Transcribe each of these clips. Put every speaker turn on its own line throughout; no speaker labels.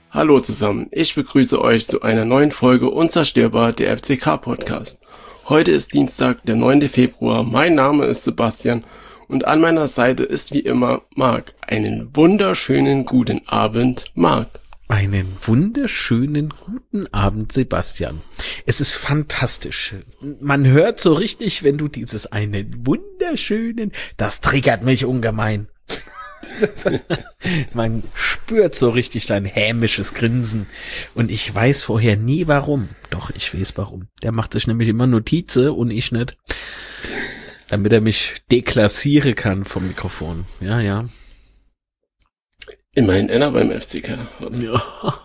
Hallo zusammen, ich begrüße euch zu einer neuen Folge Unzerstörbar, der FCK-Podcast. Heute ist Dienstag, der 9. Februar, mein Name ist Sebastian und an meiner Seite ist wie immer Marc. Einen wunderschönen guten Abend, Marc.
Einen wunderschönen guten Abend, Sebastian. Es ist fantastisch. Man hört so richtig, wenn du dieses einen wunderschönen, das triggert mich ungemein. Man spürt so richtig dein hämisches Grinsen. Und ich weiß vorher nie warum. Doch, ich weiß warum. Der macht sich nämlich immer Notizen und ich nicht. Damit er mich deklassieren kann vom Mikrofon. Ja, ja.
Immerhin einer beim FCK.
Ja.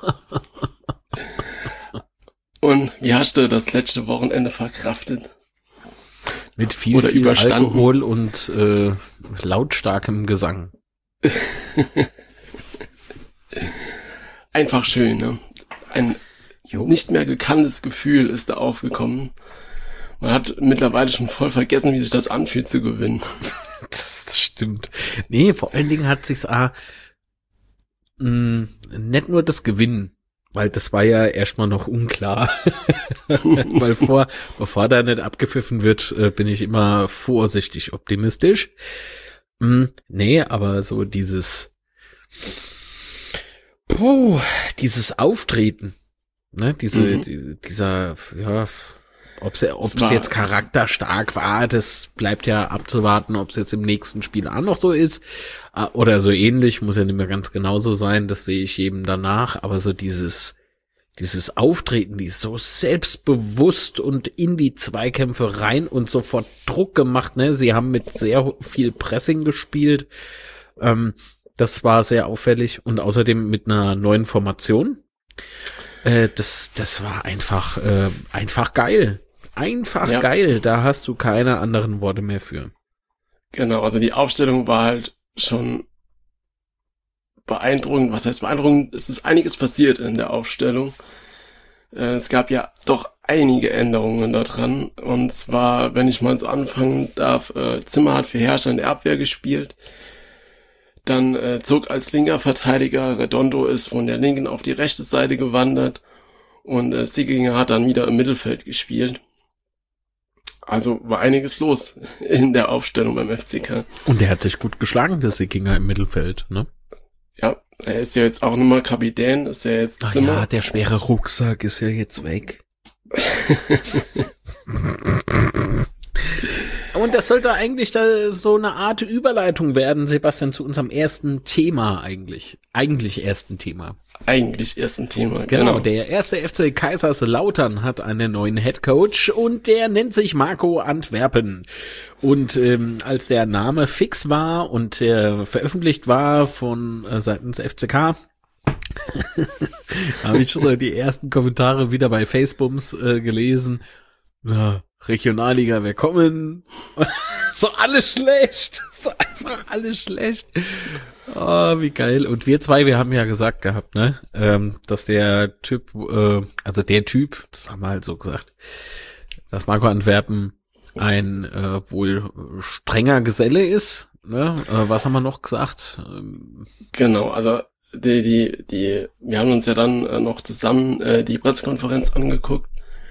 Und wie hast du das letzte Wochenende verkraftet?
Mit viel Alkohol und lautstarkem Gesang.
Einfach schön, ne? Ein nicht mehr gekanntes Gefühl ist da aufgekommen. Man hat mittlerweile schon voll vergessen, wie sich das anfühlt zu gewinnen.
Das stimmt. Nee, vor allen Dingen hat sich's nicht nur das Gewinnen, weil das war ja erstmal noch unklar. Weil bevor da nicht abgepfiffen wird, bin ich immer vorsichtig optimistisch. Nee, aber so dieses Auftreten, ne, dieser, ja, ob es jetzt charakterstark war, das bleibt ja abzuwarten, ob es jetzt im nächsten Spiel auch noch so ist, oder so ähnlich, muss ja nicht mehr ganz genauso sein, das sehe ich jedem danach, aber so dieses Auftreten, die ist so selbstbewusst und in die Zweikämpfe rein und sofort Druck gemacht, ne? Sie haben mit sehr viel Pressing gespielt. Das war sehr auffällig und außerdem mit einer neuen Formation. Das war einfach geil. Einfach geil. Da hast du keine anderen Worte mehr für.
Genau, also die Aufstellung war halt schon beeindruckend. Was heißt beeindruckend? Es ist einiges passiert in der Aufstellung. Es gab ja doch einige Änderungen da dran. Und zwar, wenn ich mal so anfangen darf, Zimmer hat für Herrscher in der Abwehr gespielt. Dann zog als linker Verteidiger, Redondo ist von der linken auf die rechte Seite gewandert. Und Sickinger hat dann wieder im Mittelfeld gespielt. Also war einiges los in der Aufstellung beim FCK.
Und der hat sich gut geschlagen, der Sickinger im Mittelfeld, ne?
Ja, er ist ja jetzt auch nochmal Kapitän, ist ja jetzt Zimmer.
Ja, der schwere Rucksack ist ja jetzt weg. Und das sollte eigentlich da so eine Art Überleitung werden, Sebastian, zu unserem ersten Thema eigentlich. Eigentlich ersten Thema,
genau.
Der erste FC Kaiserslautern hat einen neuen Headcoach und der nennt sich Marco Antwerpen. Und als der Name fix war und veröffentlicht war von seitens FCK, habe ich schon die ersten Kommentare wieder bei Facebooks gelesen. Na, Regionalliga, wir kommen. So alles schlecht. So einfach alles schlecht. Oh, wie geil. Und wir zwei, wir haben ja gesagt gehabt, ne, dass der Typ, das haben wir halt so gesagt, dass Marco Antwerpen ein wohl strenger Geselle ist. Ne? Was haben wir noch gesagt?
Genau, also wir haben uns ja dann noch zusammen die Pressekonferenz angeguckt.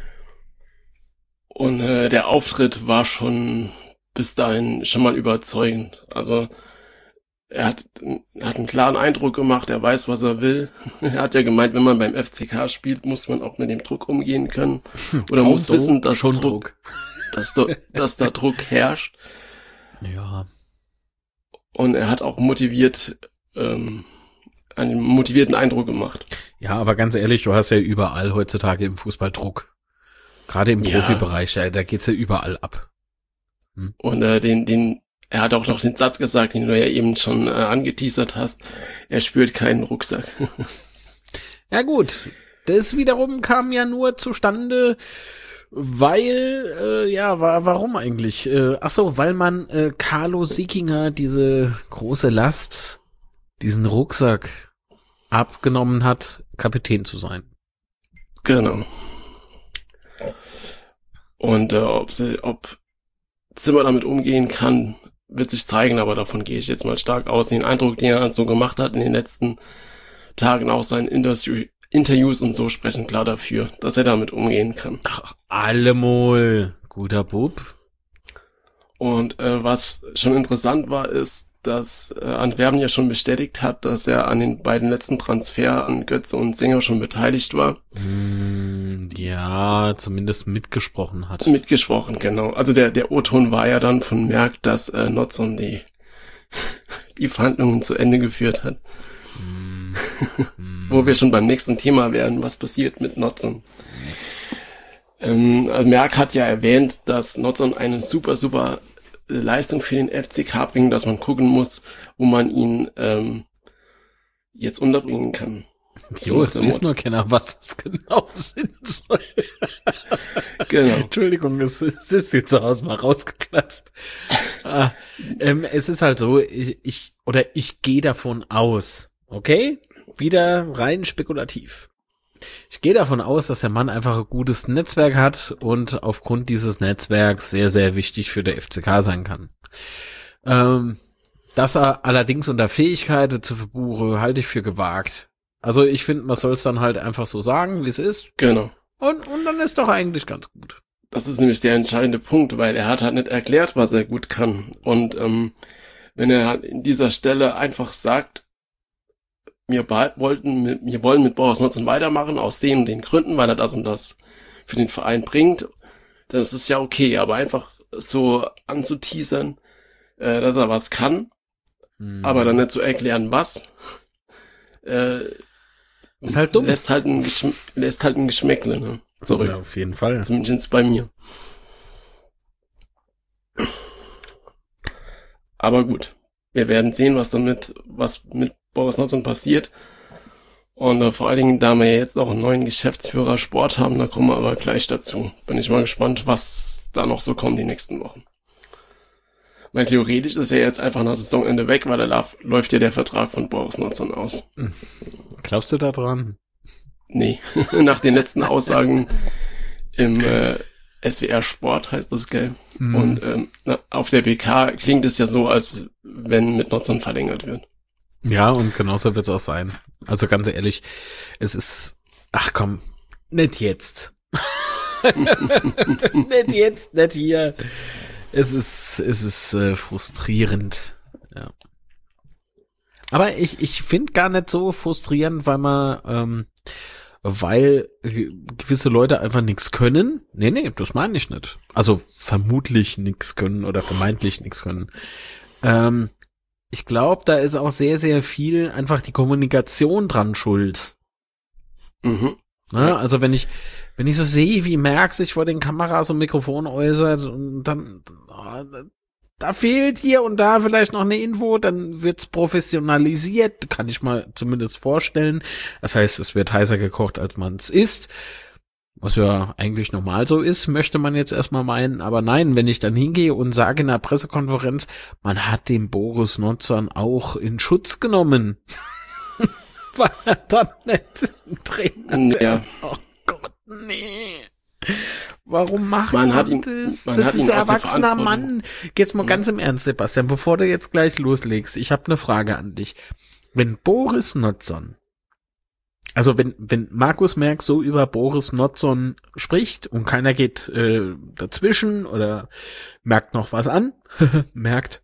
Und der Auftritt war schon bis dahin schon mal überzeugend. Also er hat einen klaren Eindruck gemacht, er weiß, was er will. Er hat ja gemeint, wenn man beim FCK spielt, muss man auch mit dem Druck umgehen können. Oder muss wissen, dass dass da Druck herrscht.
Ja.
Und er hat auch einen motivierten Eindruck gemacht.
Ja, aber ganz ehrlich, du hast ja überall heutzutage im Fußball Druck. Gerade im Profibereich, da geht's ja überall ab.
Und er hat auch noch den Satz gesagt, den du ja eben schon angeteasert hast. Er spürt keinen Rucksack.
Ja gut, das wiederum kam ja nur zustande, weil, warum eigentlich? Weil man Carlo Sickinger diese große Last, diesen Rucksack abgenommen hat, Kapitän zu sein.
Genau. Und ob Zimmer damit umgehen kann, wird sich zeigen, aber davon gehe ich jetzt mal stark aus. Den Eindruck, den er so gemacht hat in den letzten Tagen auch seinen Interviews und so sprechen klar dafür, dass er damit umgehen kann.
Ach, allemal. Guter Bub.
Und was schon interessant war, ist, dass Antwerpen ja schon bestätigt hat, dass er an den beiden letzten Transfer an Götze und Sänger schon beteiligt war.
Ja, zumindest mitgesprochen hat.
Mitgesprochen, genau. Also der O-Ton war ja dann von Merck, dass Notson die Verhandlungen zu Ende geführt hat. Wo wir schon beim nächsten Thema wären, was passiert mit Notson. Also Merck hat ja erwähnt, dass Notson eine super Leistung für den FCK bringt, dass man gucken muss, wo man ihn jetzt unterbringen kann.
Jo, es weiß nur keiner, was das genau sein soll.
Genau.
Entschuldigung, es ist jetzt zu Hause mal rausgeplatzt. Es ist halt so, ich gehe davon aus, okay? Wieder rein spekulativ. Ich gehe davon aus, dass der Mann einfach ein gutes Netzwerk hat und aufgrund dieses Netzwerks sehr, sehr wichtig für der FCK sein kann. Dass er allerdings unter Fähigkeit zu verbuche, halte ich für gewagt. Also ich finde, man soll es dann halt einfach so sagen, wie es ist.
Genau.
Und dann ist doch eigentlich ganz gut.
Das ist nämlich der entscheidende Punkt, weil er hat halt nicht erklärt, was er gut kann. Und wenn er halt in dieser Stelle einfach sagt, wir wollen mit Boris Notson weitermachen, aus den und den Gründen, weil er das und das für den Verein bringt, das ist ja okay, aber einfach so anzuteasern, dass er was kann, aber dann nicht zu erklären, was,
ist halt dumm.
lässt halt ein Geschmäckle, ne? Zurück.
Ja, auf jeden Fall.
Zumindest bei mir. Aber gut, wir werden sehen, was mit Boris Notson passiert. Und vor allen Dingen, da wir jetzt auch einen neuen Geschäftsführer Sport haben, da kommen wir aber gleich dazu. Bin ich mal gespannt, was da noch so kommt die nächsten Wochen. Weil theoretisch ist er jetzt einfach nach Saisonende weg, weil da läuft ja der Vertrag von Boris Notson aus.
Glaubst du da dran?
Nee, nach den letzten Aussagen im SWR Sport heißt das, gell? Und auf der PK klingt es ja so, als wenn mit Notson verlängert wird.
Ja, und genauso wird es auch sein. Also ganz ehrlich, es ist, ach komm, nicht jetzt. Nicht jetzt, nicht hier. Es ist frustrierend. Ja. Aber ich finde gar nicht so frustrierend, weil gewisse Leute einfach nichts können. Nee, das meine ich nicht. Also vermutlich nichts können oder vermeintlich nichts können. Ich glaube, da ist auch sehr, sehr viel einfach die Kommunikation dran schuld.
Mhm.
Ne? Also wenn ich so sehe, wie Merck sich vor den Kameras und Mikrofon äußert und dann da fehlt hier und da vielleicht noch eine Info, dann wird's professionalisiert, kann ich mal zumindest vorstellen. Das heißt, es wird heißer gekocht, als man es isst. Was ja eigentlich normal so ist, möchte man jetzt erstmal meinen. Aber nein, wenn ich dann hingehe und sage in der Pressekonferenz, man hat den Boris Notson auch in Schutz genommen. War er dann nicht ein Trainer?
Ja.
Oh Gott, nee. Warum macht
Man
man
hat ihn-
das?
man
Das
hat
ist
ihn
ein
aus der
erwachsener
Verantwortung.
Mann. Jetzt mal ganz im Ernst, Sebastian, bevor du jetzt gleich loslegst, ich habe eine Frage an dich. Wenn Boris Notson, also wenn Markus Merck so über Boris Notson spricht und keiner geht dazwischen oder merkt noch was an, merkt,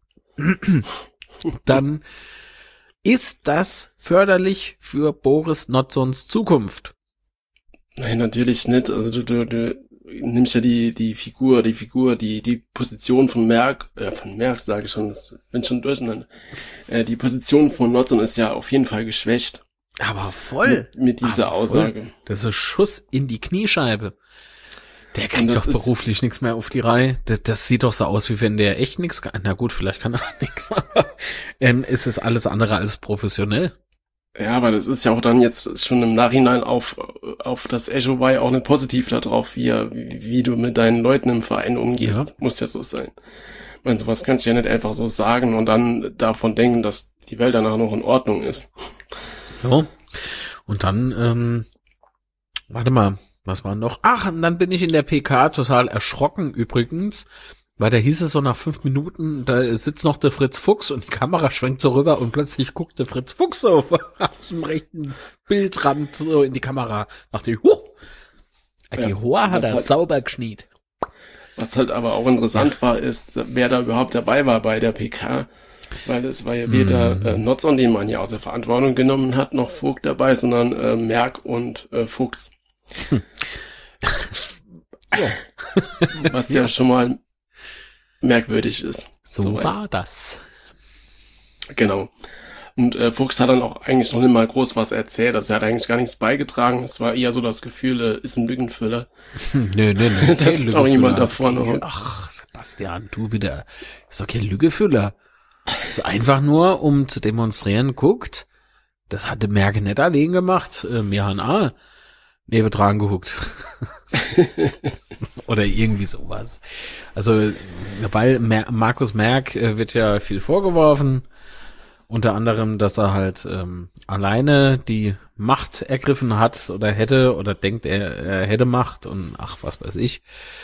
dann ist das förderlich für Boris Notsons Zukunft.
Nein, natürlich nicht. Also du nimmst ja die Position von Merck sage ich schon, das bin schon durcheinander. Die Position von Notson ist ja auf jeden Fall geschwächt.
Aber voll.
Mit dieser
Aber voll.
Aussage.
Das ist ein Schuss in die Kniescheibe. Der kriegt
das
doch beruflich nichts mehr auf die Reihe. Das sieht doch so aus, wie wenn der echt nichts kann. Na gut, vielleicht kann er nichts, aber es ist alles andere als professionell.
Ja, aber das ist ja auch dann jetzt schon im Nachhinein auf das Echo war ja auch nicht positiv darauf, wie du mit deinen Leuten im Verein umgehst.
Ja.
Muss ja so sein. Ich meine, sowas kannst du ja nicht einfach so sagen und dann davon denken, dass die Welt danach noch in Ordnung ist.
Ja. Und dann, warte mal, was war noch? Ach, und dann bin ich in der PK total erschrocken übrigens, Weil da hieß es so nach 5 Minuten, da sitzt noch der Fritz Fuchs und die Kamera schwenkt so rüber und plötzlich guckt der Fritz Fuchs so aus dem rechten Bildrand so in die Kamera. Dachte ich, die Hoa hat er
halt,
sauber geschniet.
Was halt aber auch interessant war, ist, wer da überhaupt dabei war bei der PK. Weil es war ja weder Notzon, den man ja aus der Verantwortung genommen hat, noch Vogt dabei, sondern Merck und Fuchs. Was ja schon mal merkwürdig ist.
So war das.
Genau. Und Fuchs hat dann auch eigentlich noch nicht mal groß was erzählt. Also er hat eigentlich gar nichts beigetragen. Es war eher so das Gefühl, ist ein Lückenfüller.
Nö.
Das ist auch jemand da vorne.
Ach, Sebastian, du wieder. Ist doch kein Lügefüller. Das ist einfach nur, um zu demonstrieren, guckt, das hatte Merck nicht allein gemacht. Wir haben auch nebendran geguckt. Oder irgendwie sowas. Also, weil Markus Merck wird ja viel vorgeworfen. Unter anderem, dass er halt alleine die Macht ergriffen hat oder hätte oder denkt, er hätte Macht und ach, was weiß ich.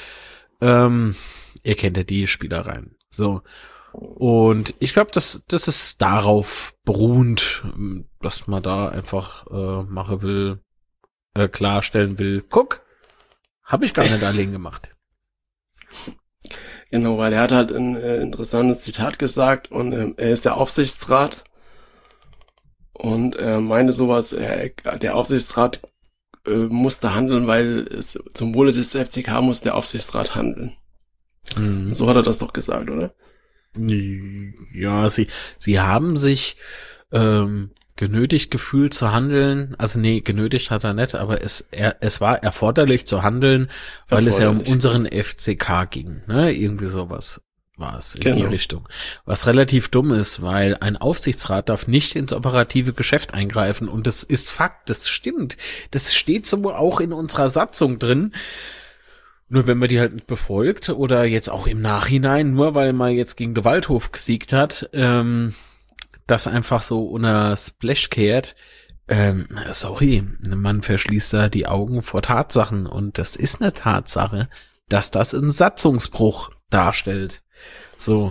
Ihr kennt ja die Spielereien. So. Und ich glaube, das ist darauf beruhend, dass man da einfach machen will, klarstellen will. Guck, habe ich gar nicht allein gemacht.
Genau, weil er hat halt ein interessantes Zitat gesagt und er ist der Aufsichtsrat und er meinte sowas, der Aufsichtsrat musste handeln, weil es zum Wohle des FCK muss der Aufsichtsrat handeln. So hat er das doch gesagt, oder?
Ja, sie haben sich genötigt gefühlt zu handeln. Also nee, genötigt hat er nicht, aber es war erforderlich zu handeln, weil es ja um unseren FCK ging. Ne? Irgendwie sowas war es in die Richtung. Was relativ dumm ist, weil ein Aufsichtsrat darf nicht ins operative Geschäft eingreifen. Und das ist Fakt, das stimmt. Das steht so auch in unserer Satzung drin. Nur wenn man die halt nicht befolgt oder jetzt auch im Nachhinein, nur weil man jetzt gegen den Waldhof gesiegt hat, das einfach so unter Splash kehrt, sorry, man verschließt da die Augen vor Tatsachen und das ist eine Tatsache, dass das einen Satzungsbruch darstellt. So,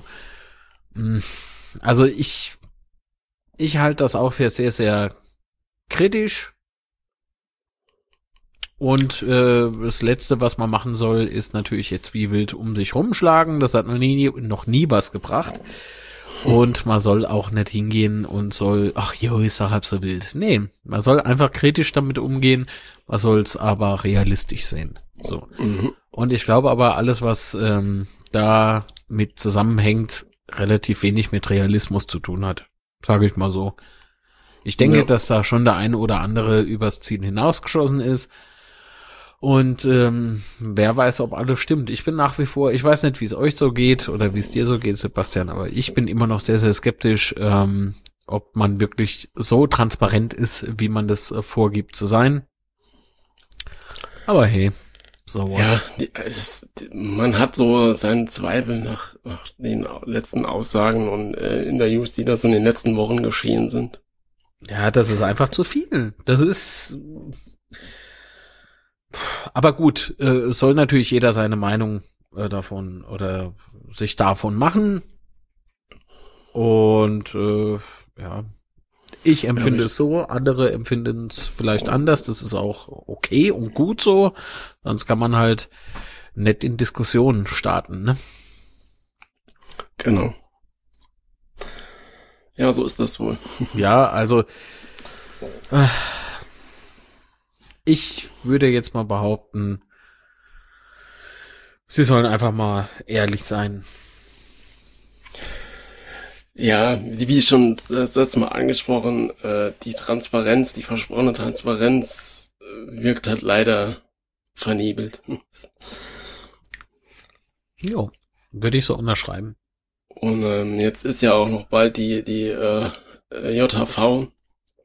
also ich halte das auch für sehr, sehr kritisch. Und das Letzte, was man machen soll, ist natürlich jetzt wie wild um sich rumschlagen. Das hat noch nie was gebracht. Und man soll auch nicht hingehen und soll, ach jo, ist doch halb so wild. Nee, man soll einfach kritisch damit umgehen. Man soll es aber realistisch sehen. So. Und ich glaube aber, alles, was da mit zusammenhängt, relativ wenig mit Realismus zu tun hat. Sage ich mal so. Ich denke, dass da schon der eine oder andere übers Ziel hinausgeschossen ist. Und wer weiß, ob alles stimmt. Ich bin nach wie vor, ich weiß nicht, wie es euch so geht oder wie es dir so geht, Sebastian, aber ich bin immer noch sehr, sehr skeptisch, ob man wirklich so transparent ist, wie man das vorgibt zu sein. Aber hey, so what?
Ja, man hat so seinen Zweifel nach den letzten Aussagen und Interviews, die da so in den letzten Wochen geschehen sind.
Ja, das ist einfach zu viel. Das ist... Aber gut, soll natürlich jeder seine Meinung davon oder sich davon machen. Und ja, ich empfinde es so, andere empfinden es vielleicht anders. Das ist auch okay und gut so. Sonst kann man halt nett in Diskussionen starten, ne?
Genau. Ja, so ist das wohl.
Ja, also ich würde jetzt mal behaupten, sie sollen einfach mal ehrlich sein.
Ja, wie schon das letzte Mal angesprochen, die Transparenz, die versprochene Transparenz wirkt halt leider vernebelt.
Jo, würde ich so unterschreiben.
Und jetzt ist ja auch noch bald die JHV.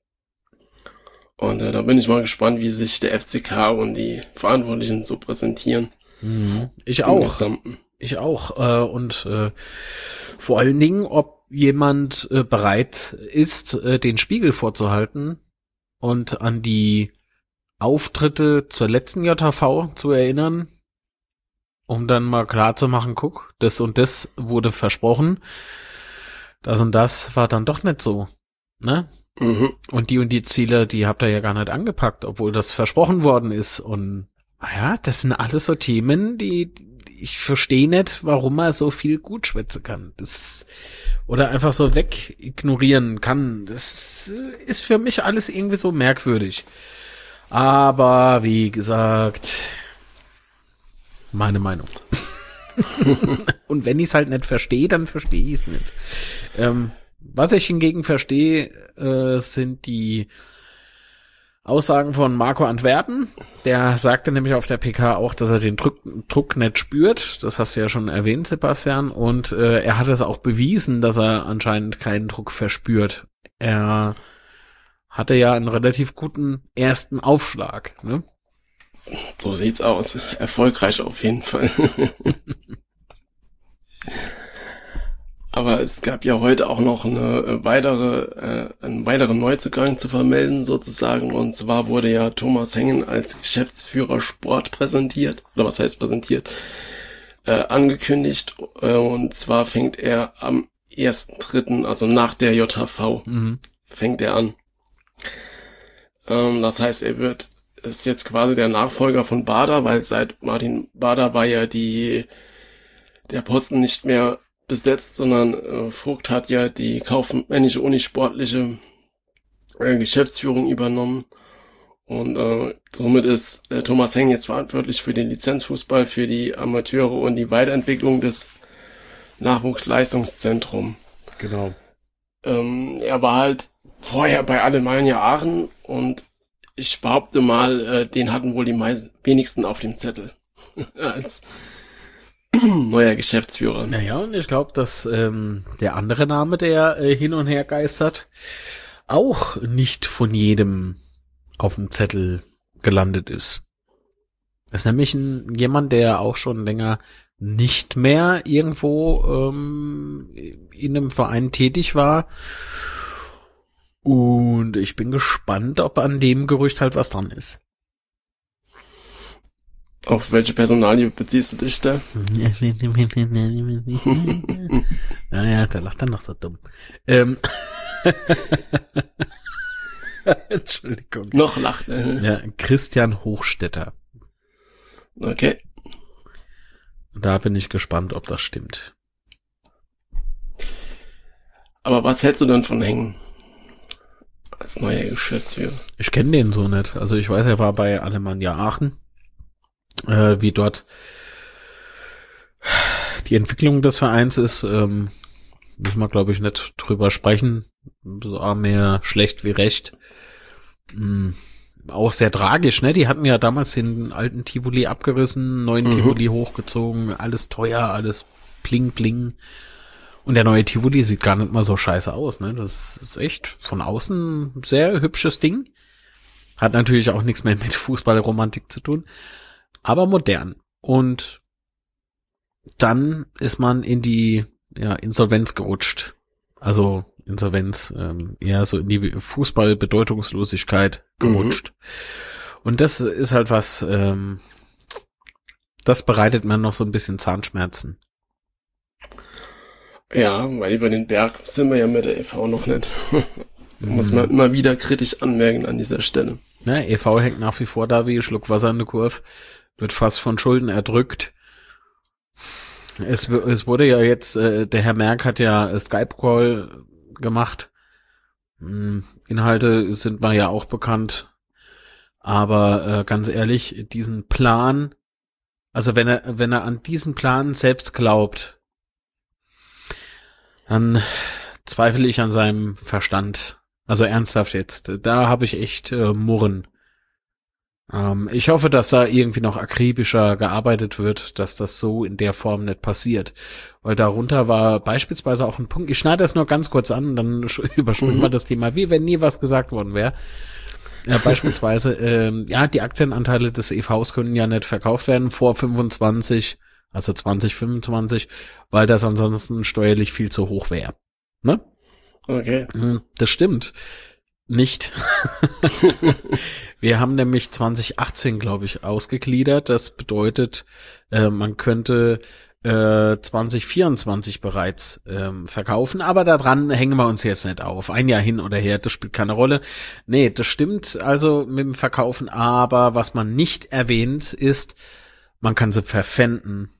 Und da bin ich mal gespannt, wie sich der FCK und die Verantwortlichen so präsentieren.
Ich auch. Ich auch. Und vor allen Dingen, ob jemand bereit ist, den Spiegel vorzuhalten und an die Auftritte zur letzten JHV zu erinnern um dann mal klar zu machen, guck, das und das wurde versprochen, das und das war dann doch nicht so, ne?
Mhm.
Und die Ziele, die habt ihr ja gar nicht angepackt, obwohl das versprochen worden ist. Und naja, das sind alles so Themen, die ich verstehe nicht, warum man so viel gut schwätzen kann. Das oder einfach so wegignorieren kann. Das ist für mich alles irgendwie so merkwürdig. Aber wie gesagt, meine Meinung. Und wenn ich es halt nicht verstehe, dann verstehe ich es nicht. Was ich hingegen verstehe, sind die Aussagen von Marco Antwerpen. Der sagte nämlich auf der PK auch, dass er den Druck nicht spürt. Das hast du ja schon erwähnt, Sebastian. Und er hat es auch bewiesen, dass er anscheinend keinen Druck verspürt. Er hatte ja einen relativ guten ersten Aufschlag, ne?
So sieht's aus. Erfolgreich auf jeden Fall. Aber es gab ja heute auch noch einen weiteren Neuzugang zu vermelden sozusagen. Und zwar wurde ja Thomas Hengen als Geschäftsführer Sport präsentiert. Oder was heißt präsentiert? Angekündigt. Und zwar fängt er am 1.3., also nach der JHV, fängt er an. Das heißt, ist jetzt quasi der Nachfolger von Bader, weil seit Martin Bader war ja der Posten nicht mehr besetzt, sondern Vogt hat ja die kaufmännische unisportliche Geschäftsführung übernommen. Und somit ist Thomas Hengen jetzt verantwortlich für den Lizenzfußball, für die Amateure und die Weiterentwicklung des Nachwuchsleistungszentrums.
Genau.
Er war halt vorher bei Alemannia Aachen und ich behaupte mal, den hatten wohl die wenigsten auf dem Zettel als neuer Geschäftsführer.
Naja, und ich glaube, dass der andere Name, der hin und her geistert, auch nicht von jedem auf dem Zettel gelandet ist. Das ist nämlich jemand, der auch schon länger nicht mehr irgendwo in einem Verein tätig war. Und ich bin gespannt, ob an dem Gerücht halt was dran ist.
Auf welche Personalie beziehst du dich da?
Naja, der lacht dann noch so dumm. Entschuldigung.
Noch lacht.
Ja, Christian Hochstetter.
Okay.
Da bin ich gespannt, ob das stimmt.
Aber was hältst du denn von Hengen als neuer Geschäftsführer?
Ich kenne den so nicht. Also ich weiß, er war bei Alemannia Aachen. Wie dort die Entwicklung des Vereins ist, müssen wir, glaube ich, nicht drüber sprechen. So mehr schlecht wie recht. Auch sehr tragisch, ne? Die hatten ja damals den alten Tivoli abgerissen, neuen Tivoli hochgezogen, alles teuer, alles bling bling. Und der neue Tivoli sieht gar nicht mal so scheiße aus, ne? Das ist echt von außen ein sehr hübsches Ding. Hat natürlich auch nichts mehr mit Fußballromantik zu tun, aber modern. Und dann ist man in die Insolvenz gerutscht. Also Insolvenz, eher so in die Fußballbedeutungslosigkeit gerutscht. Und das ist halt was, das bereitet mir noch so ein bisschen Zahnschmerzen.
Ja, weil über den Berg sind wir ja mit der e.V. noch nicht. Muss man immer wieder kritisch anmerken an dieser Stelle.
Ja, e.V. hängt nach wie vor da wie ein Schluck Wasser in der Kurve, wird fast von Schulden erdrückt. Es wurde ja jetzt, der Herr Merck hat ja Skype-Call gemacht. Inhalte sind mir ja auch bekannt. Aber ganz ehrlich, diesen Plan, also wenn er an diesen Plan selbst glaubt, dann zweifle ich an seinem Verstand. Also ernsthaft jetzt. Da habe ich echt Murren. Ich hoffe, dass da irgendwie noch akribischer gearbeitet wird, dass das so in der Form nicht passiert. Weil darunter war beispielsweise auch ein Punkt, ich schneide das nur ganz kurz an, dann überspringen wir das Thema, wie wenn nie was gesagt worden wäre. Ja, beispielsweise, die Aktienanteile des EVs können ja nicht verkauft werden vor 25, also 2025, weil das ansonsten steuerlich viel zu hoch wäre. Ne?
Okay.
Das stimmt. Nicht. Wir haben nämlich 2018, glaube ich, ausgegliedert. Das bedeutet, man könnte 2024 bereits verkaufen, aber daran hängen wir uns jetzt nicht auf. Ein Jahr hin oder her, das spielt keine Rolle. Nee, das stimmt also mit dem Verkaufen, aber was man nicht erwähnt ist, man kann sie verpfänden.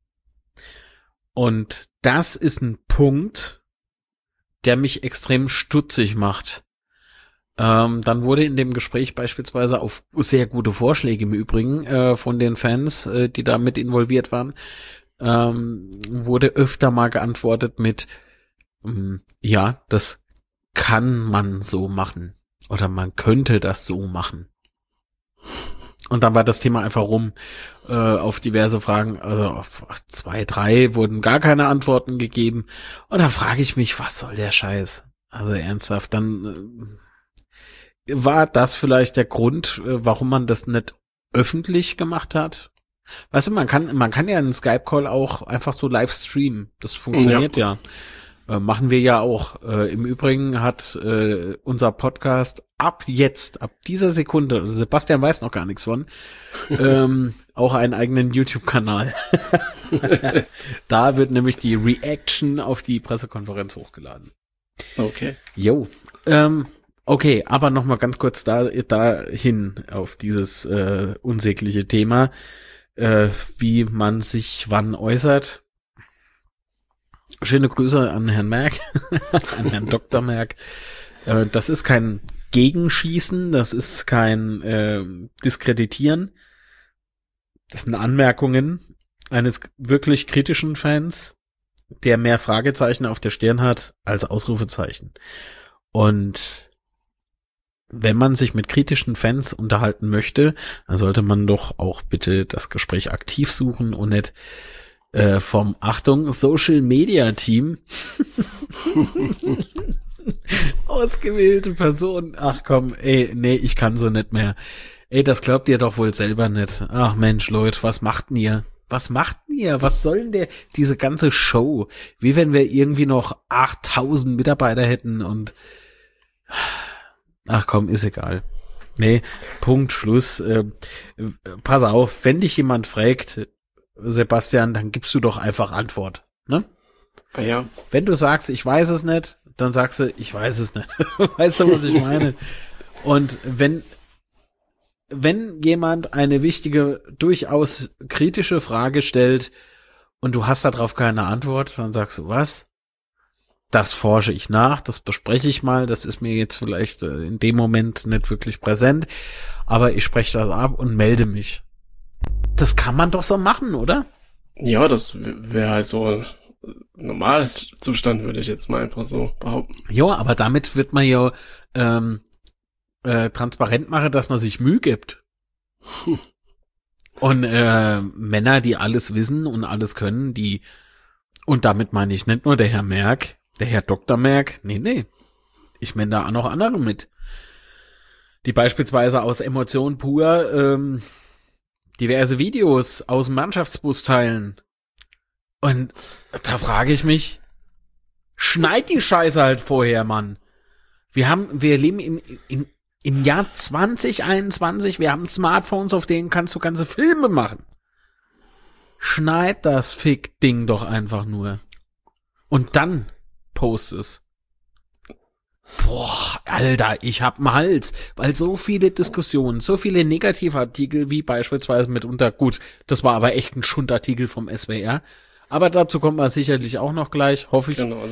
Und das ist ein Punkt, der mich extrem stutzig macht. Dann wurde in dem Gespräch beispielsweise auf sehr gute Vorschläge im Übrigen von den Fans, die da mit involviert waren, wurde öfter mal geantwortet mit, ja, das kann man so machen oder man könnte das so machen. Und dann war das Thema einfach rum auf diverse Fragen, also auf 2, 3 wurden gar keine Antworten gegeben. Und da frage ich mich, was soll der Scheiß? Also ernsthaft, dann war das vielleicht der Grund, warum man das nicht öffentlich gemacht hat? Weißt du, man kann ja einen Skype-Call auch einfach so live streamen. Das funktioniert ja. Machen wir ja auch. Im Übrigen hat unser Podcast ab dieser Sekunde, Sebastian weiß noch gar nichts von, auch einen eigenen YouTube-Kanal. Da wird nämlich die Reaction auf die Pressekonferenz hochgeladen.
Okay.
Jo. Okay, aber noch mal ganz kurz dahin auf dieses unsägliche Thema, wie man sich wann äußert. Schöne Grüße an Herrn Merck, an Herrn Dr. Merck. Das ist kein Gegenschießen, das ist kein Diskreditieren. Das sind Anmerkungen eines wirklich kritischen Fans, der mehr Fragezeichen auf der Stirn hat als Ausrufezeichen. Und wenn man sich mit kritischen Fans unterhalten möchte, dann sollte man doch auch bitte das Gespräch aktiv suchen und nicht vom, Achtung, Social Media Team ausgewählte Person. Ach komm, nee, ich kann so nicht mehr. Das glaubt ihr doch wohl selber nicht. Ach Mensch, Leute, was macht denn ihr? Was macht denn ihr? Was soll denn diese ganze Show? Wie wenn wir irgendwie noch 8000 Mitarbeiter hätten und ach komm, ist egal. Nee, Punkt, Schluss. Pass auf, wenn dich jemand fragt, Sebastian, dann gibst du doch einfach Antwort, ne?
Ah ja.
Wenn du sagst, ich weiß es nicht, dann sagst du, ich weiß es nicht. Weißt du, was ich meine? Und wenn jemand eine wichtige, durchaus kritische Frage stellt und du hast darauf keine Antwort, dann sagst du, was? Das forsche ich nach, das bespreche ich mal, das ist mir jetzt vielleicht in dem Moment nicht wirklich präsent, aber ich spreche das ab und melde mich. Das kann man doch so machen, oder?
Ja, das wäre halt so Normalzustand, würde ich jetzt mal einfach so behaupten.
Ja, aber damit wird man ja transparent machen, dass man sich Mühe gibt. Und Männer, die alles wissen und alles können, und damit meine ich nicht nur der Herr Merck, der Herr Dr. Merck, nee. Ich meine da auch noch andere mit. Die beispielsweise aus Emotion pur diverse Videos aus dem Mannschaftsbus teilen. Und da frage ich mich, schneid die Scheiße halt vorher, Mann. Wir leben im Jahr 2021, wir haben Smartphones, auf denen kannst du ganze Filme machen. Schneid das Fick-Ding doch einfach nur. Und dann post es. Boah, Alter, ich hab einen Hals, weil so viele Diskussionen, so viele Negativartikel, wie beispielsweise mitunter, gut, das war aber echt ein Schundartikel vom SWR, aber dazu kommen wir sicherlich auch noch gleich, hoffe ich.
Genau.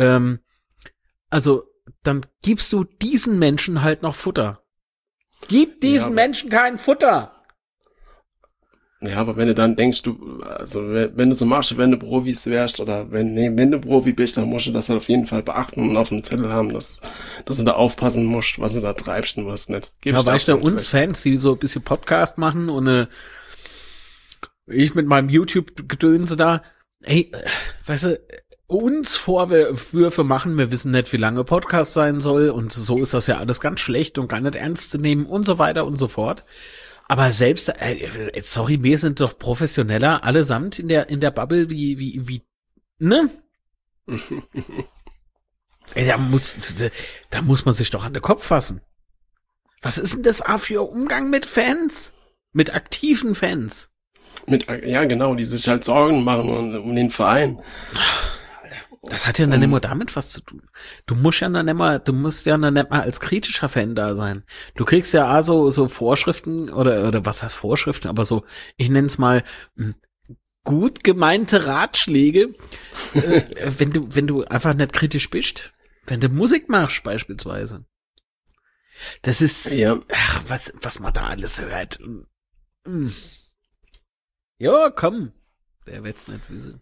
Also, dann gibst du diesen Menschen halt noch Futter. Gib diesen Menschen kein Futter!
Ja, aber wenn du dann denkst, wenn du so machst, wenn du Profis wärst, oder wenn du Profi bist, dann musst du das halt auf jeden Fall beachten und auf dem Zettel haben, dass du da aufpassen musst, was du da treibst und was nicht.
Ja, weißt du, uns Fans, die so ein bisschen Podcast machen und ich mit meinem YouTube-Gedönse da, weißt du, uns Vorwürfe machen, wir wissen nicht, wie lange Podcast sein soll und so ist das ja alles ganz schlecht und gar nicht ernst zu nehmen und so weiter und so fort. Aber selbst, sorry, wir sind doch professioneller, allesamt in der Bubble, wie, ne? Da muss man sich doch an den Kopf fassen. Was ist denn das für Umgang mit Fans? Mit aktiven Fans?
Ja, genau, die sich halt Sorgen machen um den Verein.
Das hat ja dann immer damit was zu tun. Du musst ja dann nicht mal als kritischer Fan da sein. Du kriegst ja so Vorschriften oder was heißt Vorschriften, aber so, ich nenne es mal gut gemeinte Ratschläge, wenn du einfach nicht kritisch bist. Wenn du Musik machst beispielsweise. Das ist, was man da alles hört. Ja, komm. Der wird's nicht wissen.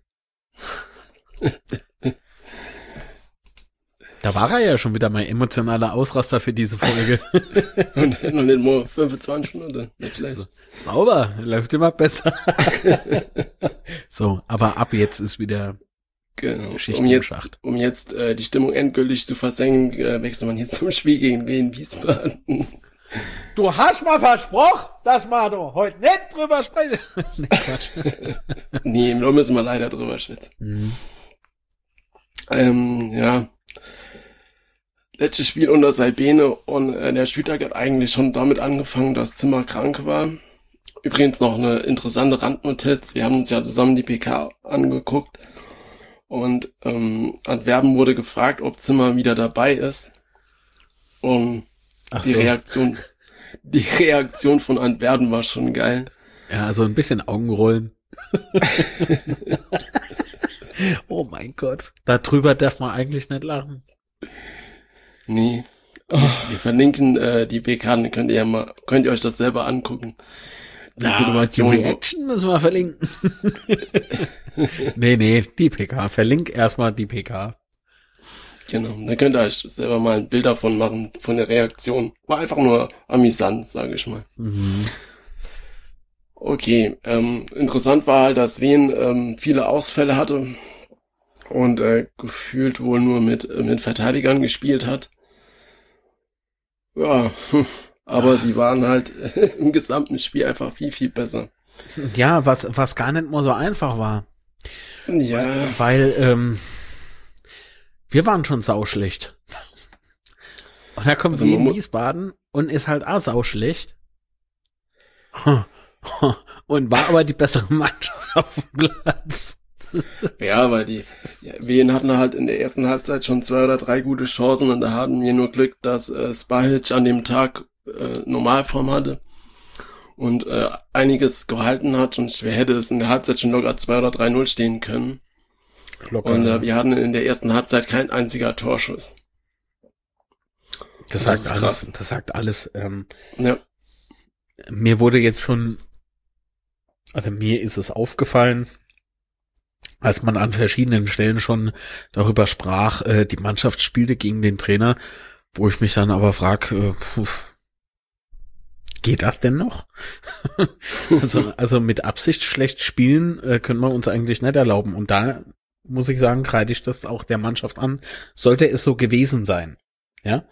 Da war er ja schon wieder mein emotionaler Ausraster für diese Folge.
Und nicht nur 25 Minuten. Nicht schlecht.
Also, sauber, läuft immer besser. So, aber ab jetzt ist wieder
Schicht im Schacht. Um jetzt die Stimmung endgültig zu versenken, wechseln wir jetzt zum Spiel gegen Wien Wiesbaden.
Du hast mal versprochen, dass wir da heute nicht drüber sprechen. Nee, Quatsch.
Nee, da müssen wir leider drüber schätzen. Ja. Letztes Spiel unter Saibene und der Spieltag hat eigentlich schon damit angefangen, dass Zimmer krank war. Übrigens noch eine interessante Randnotiz. Wir haben uns ja zusammen die PK angeguckt und Antwerpen wurde gefragt, ob Zimmer wieder dabei ist. Und die Reaktion von Antwerpen war schon geil.
Ja, also ein bisschen Augenrollen. Oh mein Gott. Darüber darf man eigentlich nicht lachen.
Nee. Wir verlinken die PK, dann könnt ihr euch das selber angucken.
Die Situation. Die Reaction müssen wir verlinken. Nee, die PK. Verlink erstmal die PK.
Genau, dann könnt ihr euch selber mal ein Bild davon machen, von der Reaktion. War einfach nur amüsant, sage ich mal. Okay, interessant war halt, dass Wien viele Ausfälle hatte und gefühlt wohl nur mit Verteidigern gespielt hat. Ja, aber sie waren halt im gesamten Spiel einfach viel, viel besser.
Ja, was gar nicht mal so einfach war.
Ja.
Weil wir waren schon sauschlecht. Und da kommt Wien Wiesbaden und ist halt auch sauschlecht. Und war aber die bessere Mannschaft auf dem Platz.
Ja, weil Wien hatten halt in der ersten Halbzeit schon 2 oder 3 gute Chancen und da hatten wir nur Glück, dass Spahic an dem Tag Normalform hatte und einiges gehalten hat und wir hätte es in der Halbzeit schon locker 2 oder 3-0 stehen können. Locker, und wir hatten in der ersten Halbzeit kein einziger Torschuss.
Das sagt alles. Ja. Mir wurde jetzt schon, also mir ist es aufgefallen, als man an verschiedenen Stellen schon darüber sprach, die Mannschaft spielte gegen den Trainer, wo ich mich dann aber frage, geht das denn noch? also mit Absicht schlecht spielen können wir uns eigentlich nicht erlauben. Und da muss ich sagen, kreide ich das auch der Mannschaft an. Sollte es so gewesen sein. Ja.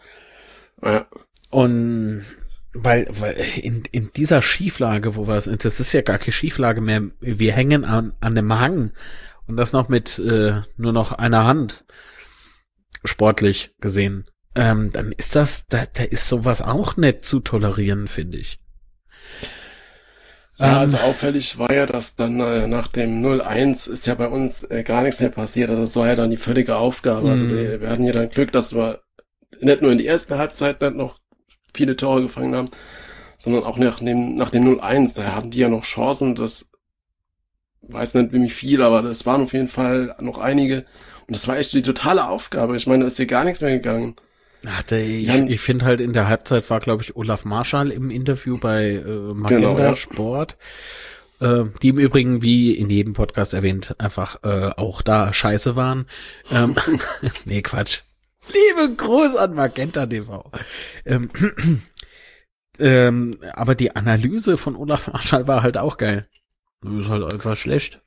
Und weil in dieser Schieflage, das ist ja gar keine Schieflage mehr, wir hängen an dem Hang und das noch mit nur noch einer Hand, sportlich gesehen, dann ist da ist sowas auch nicht zu tolerieren, finde ich.
Ja, also auffällig war ja, dass dann nach dem 0-1 ist ja bei uns gar nichts mehr passiert. Also das war ja dann die völlige Aufgabe. Also wir hatten ja dann Glück, dass wir nicht nur in die erste Halbzeit nicht noch viele Tore gefangen haben, sondern auch nach dem 0-1. Da haben die ja noch Chancen. Das weiß nicht wie viel, aber das waren auf jeden Fall noch einige. Und das war echt die totale Aufgabe. Ich meine, da ist hier gar nichts mehr gegangen.
Ach, ich finde halt in der Halbzeit war, glaube ich, Olaf Marschall im Interview bei Magenta Sport, die im Übrigen, wie in jedem Podcast erwähnt, einfach auch da scheiße waren. Nee, Quatsch. Liebe Gruß an Magenta TV. Aber die Analyse von Olaf Marschall war halt auch geil. Das ist halt einfach schlecht.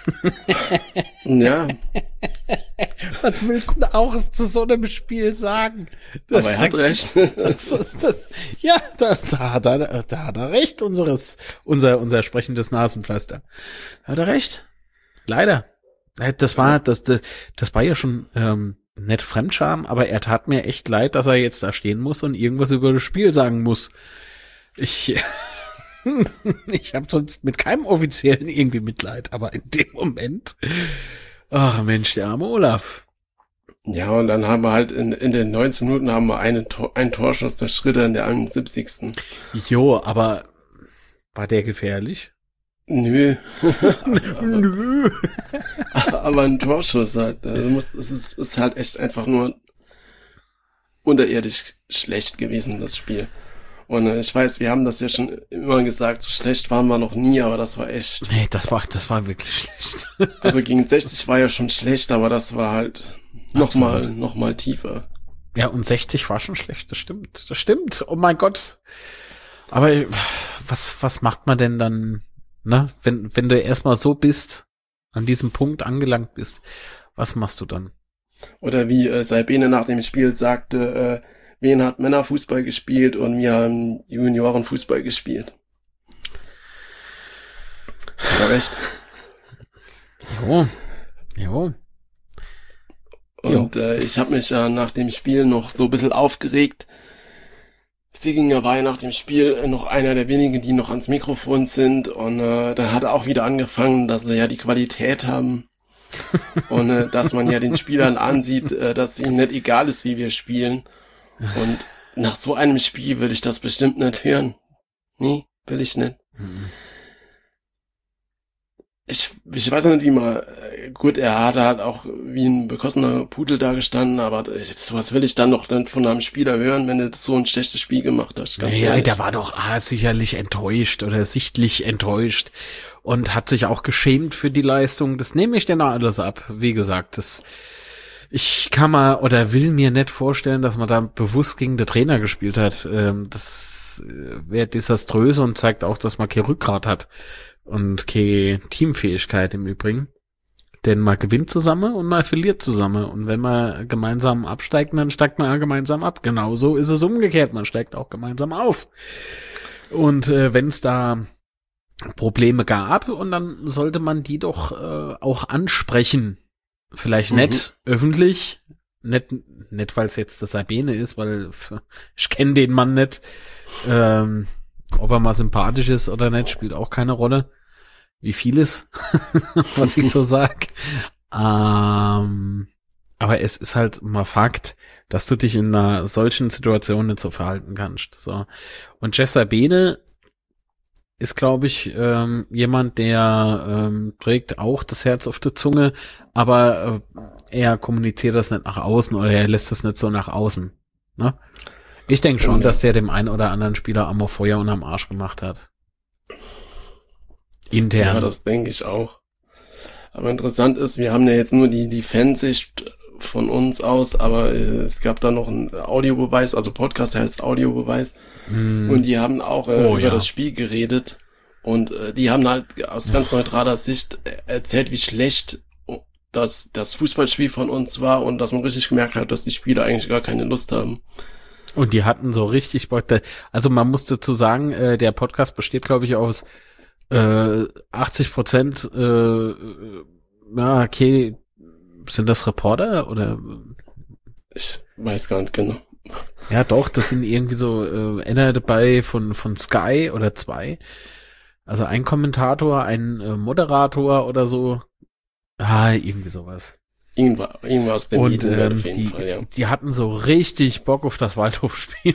Ja.
Was willst du auch zu so einem Spiel sagen?
Aber er hat recht.
Ja, da hat er recht, unser sprechendes Nasenpflaster. Hat er recht. Leider. Das war ja schon nicht Fremdscham, aber er tat mir echt leid, dass er jetzt da stehen muss und irgendwas über das Spiel sagen muss. Ich habe sonst mit keinem Offiziellen irgendwie Mitleid, aber in dem Moment, ach Mensch, der arme Olaf.
Ja, und dann haben wir halt in den 19 Minuten haben wir einen Torschuss der Schritte in der 71.
Jo, aber war der gefährlich?
Nö.
Nö.
Aber ein Torschuss halt. Also es ist halt echt einfach nur unterirdisch schlecht gewesen, das Spiel. Und ich weiß, wir haben das ja schon immer gesagt, so schlecht waren wir noch nie, aber das war echt.
Nee, das war wirklich schlecht.
Also gegen 60 war ja schon schlecht, aber das war halt noch mal tiefer.
Ja, und 60 war schon schlecht, das stimmt. Oh mein Gott. Aber was macht man denn dann, ne? Wenn du erstmal so bist, an diesem Punkt angelangt bist, was machst du dann?
Oder wie Saibene nach dem Spiel sagte, Wien hat Männerfußball gespielt und wir haben Juniorenfußball gespielt. Hat er recht.
Jo.
Und ich habe mich nach dem Spiel noch so ein bisschen aufgeregt. Sieginger war ja nach dem Spiel noch einer der wenigen, die noch ans Mikrofon sind. Und dann hat er auch wieder angefangen, dass sie ja die Qualität haben. Und dass man ja den Spielern ansieht, dass ihnen nicht egal ist, wie wir spielen. Und nach so einem Spiel will ich das bestimmt nicht hören. Nee, will ich nicht. Ich weiß nicht, wie man, gut, er hat halt auch wie ein bekossener Pudel da gestanden, aber sowas will ich dann noch dann von einem Spieler hören, wenn du so ein schlechtes Spiel gemacht hast.
Ganz ehrlich. Der war doch sicherlich enttäuscht oder sichtlich enttäuscht und hat sich auch geschämt für die Leistung. Das nehme ich denn auch alles ab. Wie gesagt, ich kann mal oder will mir nicht vorstellen, dass man da bewusst gegen den Trainer gespielt hat. Das wäre desaströs und zeigt auch, dass man kein Rückgrat hat und keine Teamfähigkeit im Übrigen. Denn man gewinnt zusammen und man verliert zusammen. Und wenn man gemeinsam absteigt, dann steigt man auch gemeinsam ab. Genauso ist es umgekehrt. Man steigt auch gemeinsam auf. Und wenn es da Probleme gab, und dann sollte man die doch auch ansprechen. Vielleicht nicht öffentlich, nicht weil es jetzt das Sabine ist, weil ich kenne den Mann nicht. Ob er mal sympathisch ist oder nicht, spielt auch keine Rolle. Wie vieles, was ich so sag. Aber es ist halt mal Fakt, dass du dich in einer solchen Situation nicht so verhalten kannst. So. Und Jeff Sabine ist, glaube ich, jemand, der trägt auch das Herz auf der Zunge, aber er kommuniziert das nicht nach außen oder er lässt das nicht so nach außen. Ne? Ich denke schon, dass der dem einen oder anderen Spieler am Feuer und am Arsch gemacht hat. Intern.
Ja, das denke ich auch. Aber interessant ist, wir haben ja jetzt nur die Fansicht von uns aus, aber es gab da noch einen Audiobeweis, also Podcast heißt Audiobeweis. Und die haben auch über das Spiel geredet und die haben halt aus ganz neutraler Sicht erzählt, wie schlecht das Fußballspiel von uns war und dass man richtig gemerkt hat, dass die Spieler eigentlich gar keine Lust haben.
Und die hatten so richtig Bock. Also man muss dazu sagen, der Podcast besteht, glaube ich, aus 80%, ja, okay, sind das Reporter oder?
Ich weiß gar nicht genau.
Ja, doch, das sind irgendwie so einer dabei von Sky oder 2. Also ein Kommentator, ein Moderator oder so. Irgendwie sowas.
Irgendwas dem
und auf jeden Fall, ja. Die hatten so richtig Bock auf das Waldhofspiel.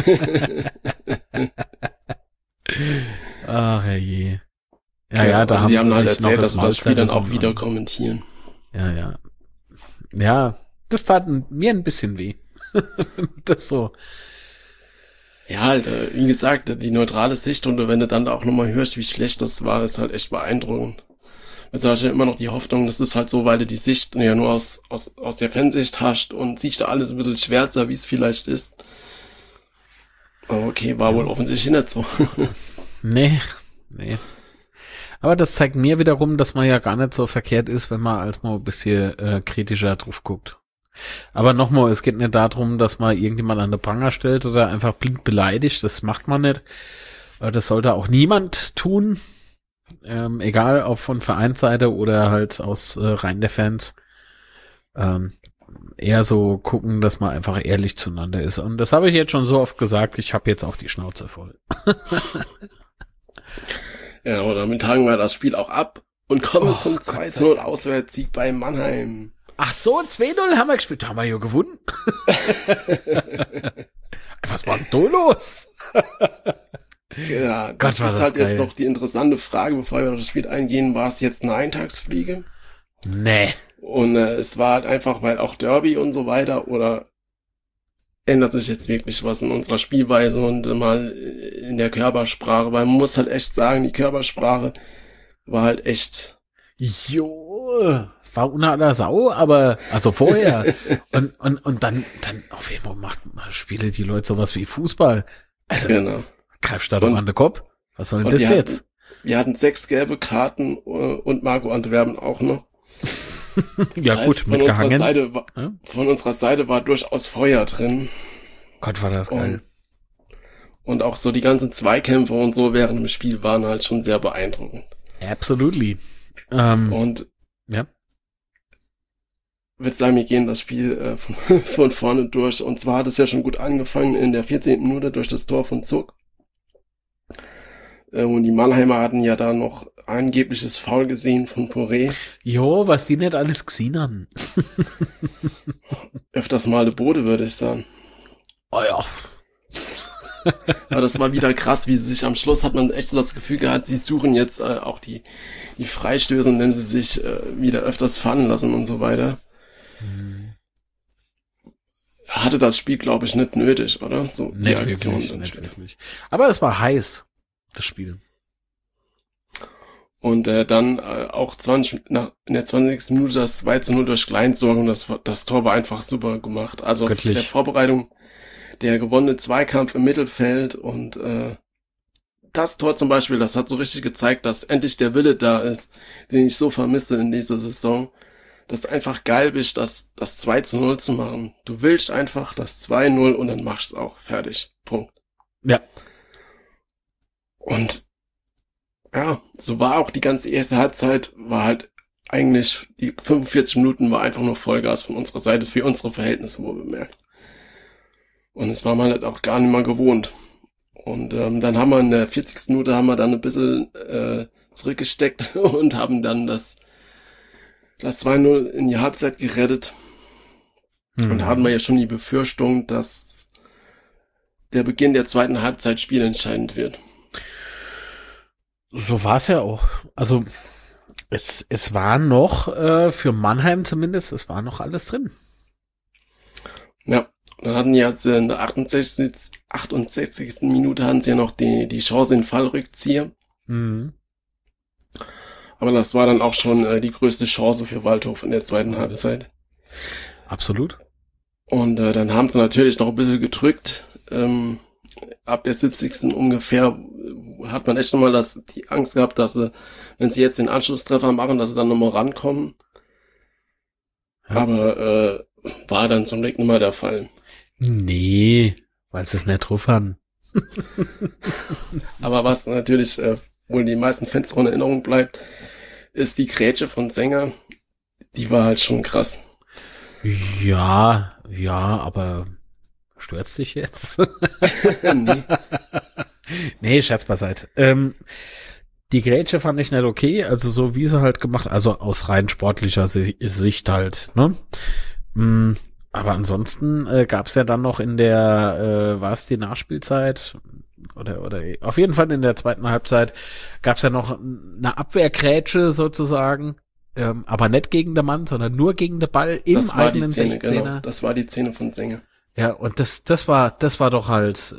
Ach je. Ja, da
also
haben
sie haben halt
sich
erzählt, dass sie das Spiel dann auch
haben.
wieder kommentieren.
Ja. Ja, das tat mir ein bisschen weh. Das so.
Ja, halt, wie gesagt, die neutrale Sicht und wenn du dann auch nochmal hörst, wie schlecht das war, ist halt echt beeindruckend. Also hast du ja immer noch die Hoffnung, das ist halt so, weil du die Sicht ja nur aus der Fansicht hast und siehst da alles ein bisschen schwärzer, wie es vielleicht ist. Aber okay, war wohl offensichtlich nicht so.
Nee. Aber das zeigt mir wiederum, dass man ja gar nicht so verkehrt ist, wenn man als mal ein bisschen kritischer drauf guckt. Aber nochmal, es geht nicht darum, dass man irgendjemand an den Pranger stellt oder einfach blind beleidigt. Das macht man nicht. Das sollte auch niemand tun. Egal, ob von Vereinsseite oder halt aus Reihen der Fans. eher so gucken, dass man einfach ehrlich zueinander ist. Und das habe ich jetzt schon so oft gesagt, ich habe jetzt auch die Schnauze voll.
Ja, oder damit haken wir das Spiel auch ab und kommen zum 2-0 Auswärtssieg bei Mannheim.
Ach so, 2-0 haben wir gespielt, da haben wir ja gewonnen. Was war denn da los?
Ja, das ist halt jetzt noch die interessante Frage, bevor wir auf das Spiel eingehen. War es jetzt eine Eintagsfliege?
Nee.
Und es war halt einfach, weil auch Derby und so weiter, oder ändert sich jetzt wirklich was in unserer Spielweise und mal in der Körpersprache? Weil man muss halt echt sagen, die Körpersprache war halt echt...
Jo, war unter aller Sau, aber also vorher. und dann auf einmal spiele die Leute sowas wie Fußball. Alter,
genau.
Greifst da doch an den Kopf. Was soll denn das jetzt?
Wir hatten 6 gelbe Karten und Marco Antwerpen auch noch.
Ja,
das
gut,
heißt,
mitgehangen.
Von unserer Seite war durchaus Feuer drin.
Gott, war das geil.
Und auch so die ganzen Zweikämpfe und so während dem Spiel waren halt schon sehr beeindruckend.
Absolutely.
Und
ja.
Würde sagen, wir gehen das Spiel von vorne durch. Und zwar hat es ja schon gut angefangen in der 14. Minute durch das Tor von Zuck. Und die Mannheimer hatten ja da noch angebliches Foul gesehen von Poré.
Jo, was die nicht alles gesehen haben.
Öfters mal de Bode, würde ich sagen.
Oh ja.
Aber das war wieder krass, wie sie sich am Schluss hat man echt so das Gefühl gehabt, sie suchen jetzt auch die Freistöße, indem sie sich wieder öfters fallen lassen und so weiter. Hatte das Spiel, glaube ich, nicht nötig, oder? So
nicht
die Aktion
wirklich, nicht wirklich. Aber es war heiß, das Spiel.
Und dann auch in der 20. Minute das 2-0 durch Kleinsorgen, das Tor war einfach super gemacht. Also in der Vorbereitung der gewonnene Zweikampf im Mittelfeld und das Tor zum Beispiel, das hat so richtig gezeigt, dass endlich der Wille da ist, den ich so vermisse in dieser Saison. Dass du einfach geil bist, das 2-0 zu machen. Du willst einfach das 2-0 und dann machst du es auch. Fertig. Punkt.
Ja.
Und ja, so war auch die ganze erste Halbzeit, war halt eigentlich, die 45 Minuten war einfach nur Vollgas von unserer Seite, für unsere Verhältnisse wohl bemerkt. Und es war man halt auch gar nicht mal gewohnt. Und dann haben wir in der 40. Minute haben wir dann ein bisschen zurückgesteckt und haben dann das 2-0 in die Halbzeit gerettet. Und da hatten wir ja schon die Befürchtung, dass der Beginn der zweiten Halbzeit spielentscheidend wird.
So war es ja auch. Also es war noch, für Mannheim zumindest, es war noch alles drin.
Ja, dann hatten die jetzt in der 68. Minute hatten sie ja noch die Chance in Fallrückzieher.
Mhm.
Aber das war dann auch schon die größte Chance für Waldhof in der zweiten Halbzeit.
Absolut. Und
dann haben sie natürlich noch ein bisschen gedrückt. Ab der 70. ungefähr hat man echt nochmal die Angst gehabt, dass sie, wenn sie jetzt den Anschlusstreffer machen, dass sie dann nochmal rankommen. Ja. Aber war dann zum Glück nicht mehr der Fall.
Nee, weil sie es nicht drauf haben.
Aber was natürlich wohl die meisten Fans in Erinnerung bleibt, ist die Grätsche von Sänger. Die war halt schon krass.
Ja, aber stört's dich jetzt?
Nee.
Nee, Scherz beiseite. Die Grätsche fand ich nicht okay, also so wie sie halt gemacht, also aus rein sportlicher Sicht halt, ne? Aber ansonsten gab's ja dann noch in der, war es die Nachspielzeit? Oder auf jeden Fall in der zweiten Halbzeit gab's ja noch eine Abwehrgrätsche sozusagen, aber nicht gegen den Mann, sondern nur gegen den Ball im eigenen 16er.
Genau, das war die Szene von Sänger.
Ja, und das war doch halt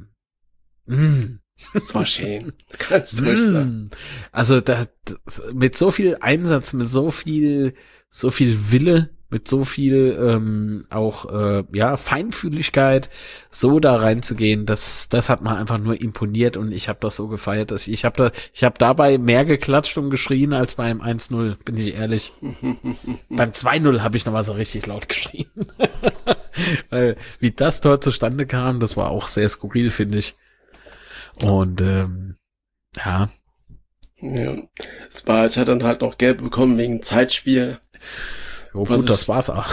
das war schön. Kannst du ruhig sagen.
Also mit so viel Einsatz, mit so viel Wille, mit so viel auch Feinfühligkeit, so da reinzugehen, das hat mir einfach nur imponiert und ich habe das so gefeiert, dass ich habe dabei mehr geklatscht und geschrien als beim 1-0, bin ich ehrlich. Beim 2-0 habe ich noch mal so richtig laut geschrien. Weil wie das Tor zustande kam, das war auch sehr skurril, finde ich. Und ja.
Ja, ich hatte dann halt noch gelb bekommen wegen Zeitspiel.
Oh, gut, das war's auch.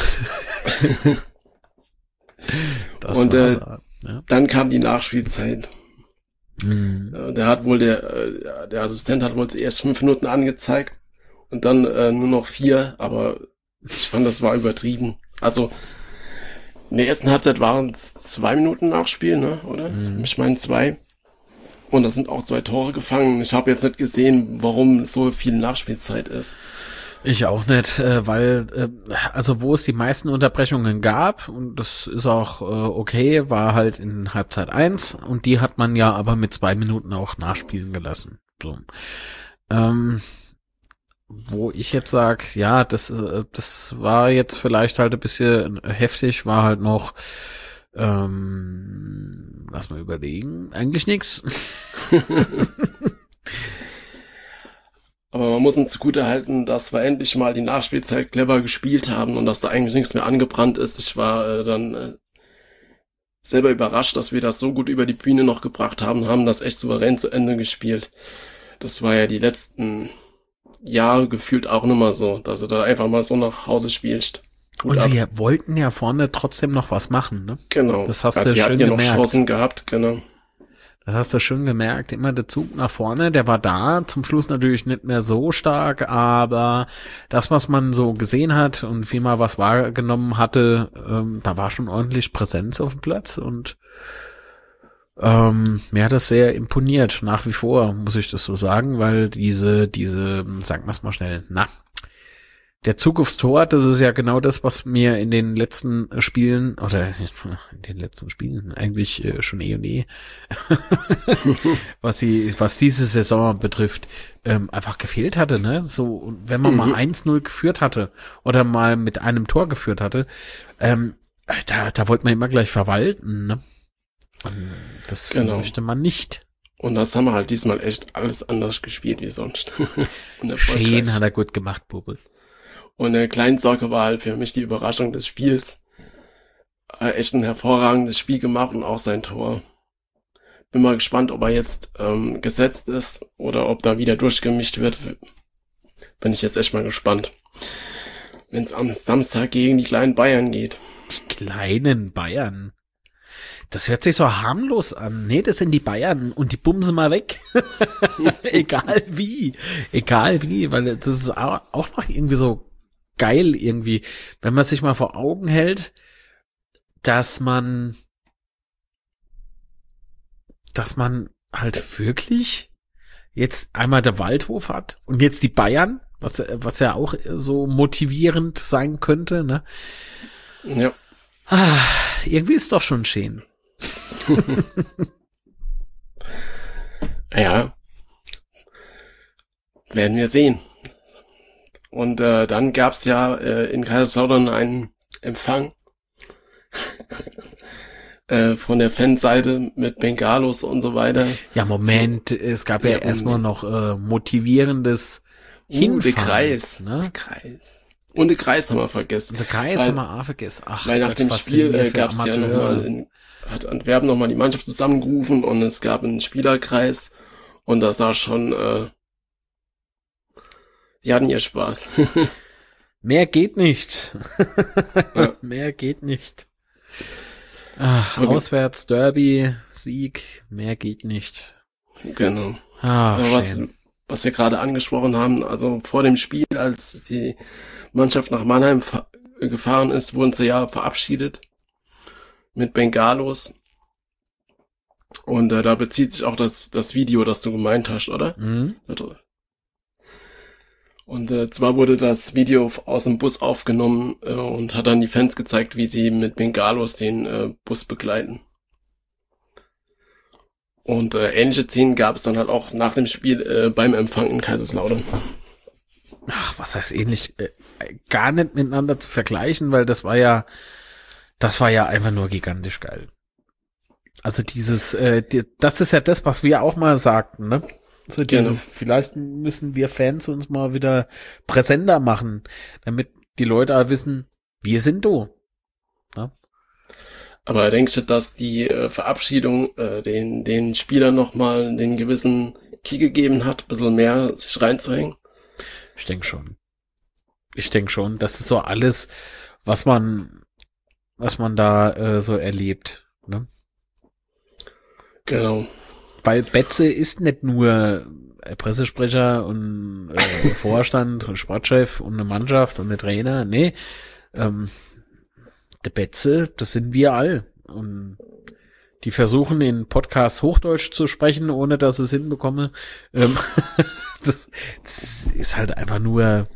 Und ja. Dann kam die Nachspielzeit. Der Assistent hat wohl erst 5 Minuten angezeigt und dann nur noch 4, aber ich fand, das war übertrieben. Also in der ersten Halbzeit waren es 2 Minuten Nachspiel, ne, oder? Ich meine 2. Und da sind auch 2 Tore gefangen. Ich habe jetzt nicht gesehen, warum so viel Nachspielzeit ist.
Ich auch nicht, weil, also wo es die meisten Unterbrechungen gab, und das ist auch okay, war halt in Halbzeit 1 und die hat man ja aber mit 2 Minuten auch nachspielen gelassen. So. Wo ich jetzt sag, ja, das war jetzt vielleicht halt ein bisschen heftig, war halt noch, lass mal überlegen, eigentlich nix.
Aber man muss uns zugutehalten, dass wir endlich mal die Nachspielzeit clever gespielt haben und dass da eigentlich nichts mehr angebrannt ist. Ich war dann selber überrascht, dass wir das so gut über die Bühne noch gebracht haben das echt souverän zu Ende gespielt. Das war ja die letzten Jahre gefühlt auch nicht mehr so, dass du da einfach mal so nach Hause spielst.
Und sie wollten ja vorne trotzdem noch was machen, ne?
Genau.
Das hast du schön gemerkt.
Noch Chancen gehabt, genau.
Das hast du schön gemerkt, immer der Zug nach vorne, der war da, zum Schluss natürlich nicht mehr so stark, aber das, was man so gesehen hat und wie man was wahrgenommen hatte, da war schon ordentlich Präsenz auf dem Platz und mir hat das sehr imponiert, nach wie vor, muss ich das so sagen, weil diese, sagen wir es mal schnell, der Zug aufs Tor, das ist ja genau das, was mir in den letzten Spielen, eigentlich schon eh und eh, was diese Saison betrifft, einfach gefehlt hatte, ne? So, wenn man mal 1-0 geführt hatte oder mal mit einem Tor geführt hatte, da wollte man immer gleich verwalten, ne? Und das möchte man nicht.
Und das haben wir halt diesmal echt alles anders gespielt wie sonst.
Schön hat er gut gemacht, Bubel.
Und der Kleinsocke war halt für mich die Überraschung des Spiels. Echt ein hervorragendes Spiel gemacht und auch sein Tor. Bin mal gespannt, ob er jetzt gesetzt ist oder ob da wieder durchgemischt wird. Bin ich jetzt echt mal gespannt. Wenn es am Samstag gegen die kleinen Bayern geht.
Die kleinen Bayern? Das hört sich so harmlos an. Nee, das sind die Bayern und die bumsen mal weg. Egal wie, weil das ist auch noch irgendwie so geil irgendwie, wenn man sich mal vor Augen hält, dass man halt wirklich jetzt einmal der Waldhof hat und jetzt die Bayern, was ja auch so motivierend sein könnte, ne?
Ja.
Irgendwie ist doch schon schön.
Ja. Werden wir sehen. Und dann gab's ja in Kaiserslautern einen Empfang von der Fanseite mit Bengalos und so weiter.
Ja, Moment, es gab ja erstmal noch motivierendes Hinfahren.
Der Kreis,
ne?
Der Kreis. Und den Kreis haben wir vergessen.
Der Kreis haben wir auch vergessen. Ach,
weil nach dem Spiel gab's ja nochmal, hat Antwerpen nochmal die Mannschaft zusammengerufen und es gab einen Spielerkreis und das sah schon, die hatten ihr Spaß.
Mehr geht nicht.
Ja.
Mehr geht nicht. Ach, okay. Auswärts, Derby, Sieg, mehr geht nicht.
Genau.
Ach,
was wir gerade angesprochen haben, also vor dem Spiel, als die Mannschaft nach Mannheim gefahren ist, wurden sie ja verabschiedet mit Bengalos. Und da bezieht sich auch das Video, das du gemeint hast, oder?
Mhm.
Und zwar wurde das Video aus dem Bus aufgenommen und hat dann die Fans gezeigt, wie sie mit Bengalos den Bus begleiten. Und ähnliche Szenen gab es dann halt auch nach dem Spiel beim Empfang in Kaiserslautern.
Ach, was heißt ähnlich? Gar nicht miteinander zu vergleichen, weil das war ja einfach nur gigantisch geil. Also das ist ja das, was wir auch mal sagten, ne? So dieses, vielleicht müssen wir Fans uns mal wieder präsenter machen, damit die Leute auch wissen, wir sind du. Ne?
Aber denkst du, dass die Verabschiedung den Spielern nochmal den gewissen Kick gegeben hat, ein bisschen mehr sich reinzuhängen?
Ich denke schon. Ich denke schon, das ist so alles, was man da so erlebt, ne?
Genau.
Weil Betze ist nicht nur Pressesprecher und Vorstand und Sportchef und eine Mannschaft und eine Trainer, nee, der Betze, das sind wir all. Und die versuchen in Podcasts Hochdeutsch zu sprechen, ohne dass sie es hinbekomme. Das ist halt einfach nur.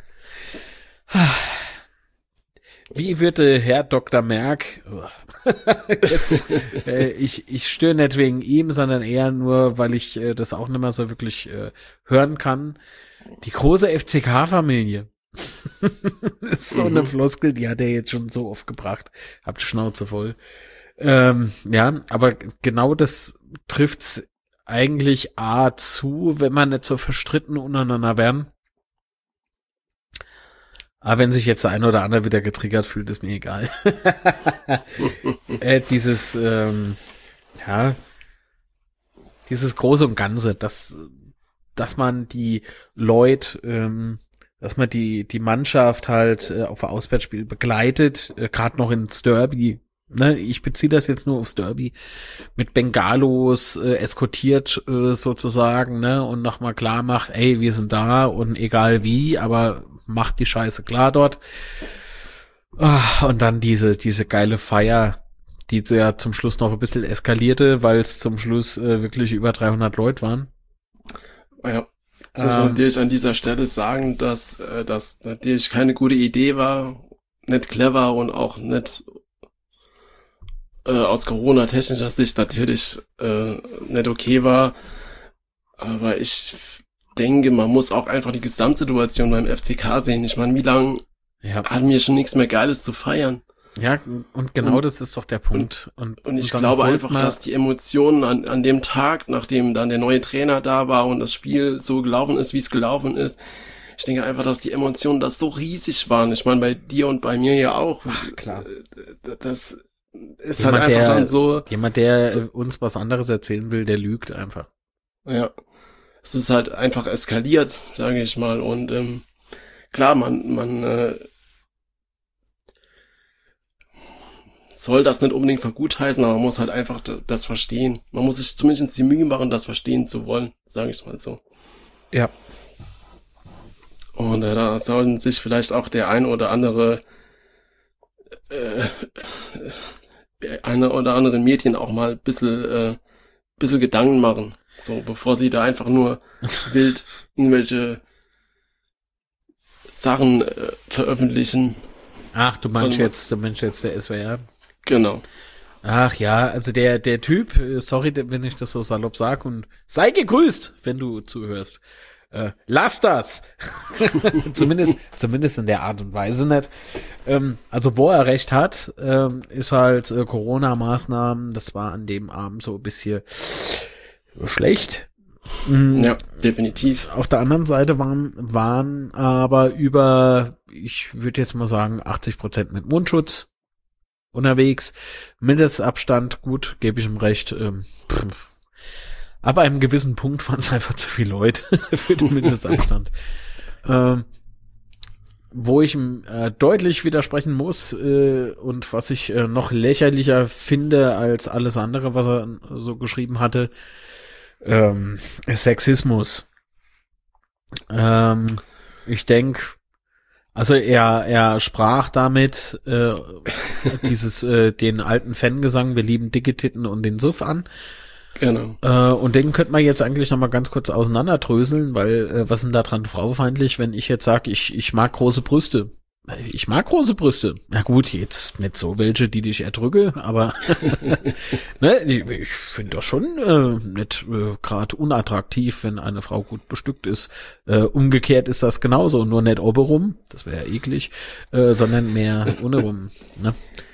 Wie würde Herr Dr. Merck, jetzt, ich störe nicht wegen ihm, sondern eher nur, weil ich das auch nicht mehr so wirklich hören kann. Die große FCK-Familie. Das ist so eine Floskel, die hat er jetzt schon so oft gebracht. Habt die Schnauze voll. Ja, aber genau das trifft's eigentlich zu, wenn man nicht so verstritten untereinander werden. Aber wenn sich jetzt der eine oder andere wieder getriggert fühlt, ist mir egal. Dieses Große und Ganze, dass man die Leute, dass man die Mannschaft halt auf ein Auswärtsspiel begleitet, gerade noch ins Derby. Ne, ich beziehe das jetzt nur aufs Derby, mit Bengalos eskortiert sozusagen, ne, und nochmal klar macht, ey, wir sind da und egal wie, aber macht die Scheiße klar dort. Und dann diese geile Feier, die ja zum Schluss noch ein bisschen eskalierte, weil es zum Schluss wirklich über 300 Leute waren.
Ja, ich muss natürlich an dieser Stelle sagen, dass das natürlich keine gute Idee war, nicht clever und auch nicht aus Corona-technischer Sicht natürlich nicht okay war. Aber ich denke, man muss auch einfach die Gesamtsituation beim FCK sehen. Ich meine, wie lange hatten wir schon nichts mehr Geiles zu feiern?
Ja, und genau das ist doch der Punkt. Und
ich glaube einfach, dass die Emotionen an dem Tag, nachdem dann der neue Trainer da war und das Spiel so gelaufen ist, wie es gelaufen ist, ich denke einfach, dass die Emotionen da so riesig waren. Ich meine, bei dir und bei mir ja auch.
Ach, klar.
Das ist halt einfach dann so.
Jemand, der uns was anderes erzählen will, der lügt einfach.
Ja. Es ist halt einfach eskaliert, sage ich mal. Und klar, man soll das nicht unbedingt vergutheißen, aber man muss halt einfach das verstehen. Man muss sich zumindest die Mühe machen, das verstehen zu wollen, sage ich mal so.
Ja.
Und da sollten sich vielleicht auch der eine oder andere Medien auch mal ein bisschen Gedanken machen. So, bevor sie da einfach nur wild irgendwelche Sachen veröffentlichen.
Ach, du meinst jetzt der SWR?
Genau.
Ach ja, also der Typ, sorry, wenn ich das so salopp sag, und sei gegrüßt, wenn du zuhörst. Lass das! zumindest in der Art und Weise nicht. Also wo er recht hat, ist halt Corona-Maßnahmen, das war an dem Abend so ein bisschen schlecht.
Ja, definitiv.
Auf der anderen Seite waren aber über, ich würde jetzt mal sagen, 80% mit Mundschutz unterwegs. Mindestabstand, gut, gebe ich ihm recht. Aber einem gewissen Punkt waren es einfach zu viele Leute für den Mindestabstand. Wo ich ihm deutlich widersprechen muss und was ich noch lächerlicher finde als alles andere, was er so geschrieben hatte, Sexismus. Ich denke, also er sprach damit den alten Fangesang, wir lieben dicke Titten und den Suff an.
Genau.
Und den könnte man jetzt eigentlich noch mal ganz kurz auseinanderdröseln, weil was ist denn da dran frauenfeindlich, wenn ich jetzt sage, ich mag große Brüste? Ich mag große Brüste. Na gut, jetzt nicht so welche, die dich erdrücke, aber ne, ich finde das schon nicht gerade unattraktiv, wenn eine Frau gut bestückt ist. Umgekehrt ist das genauso, nur nicht obenrum, das wäre ja eklig, sondern mehr untenrum. Ne?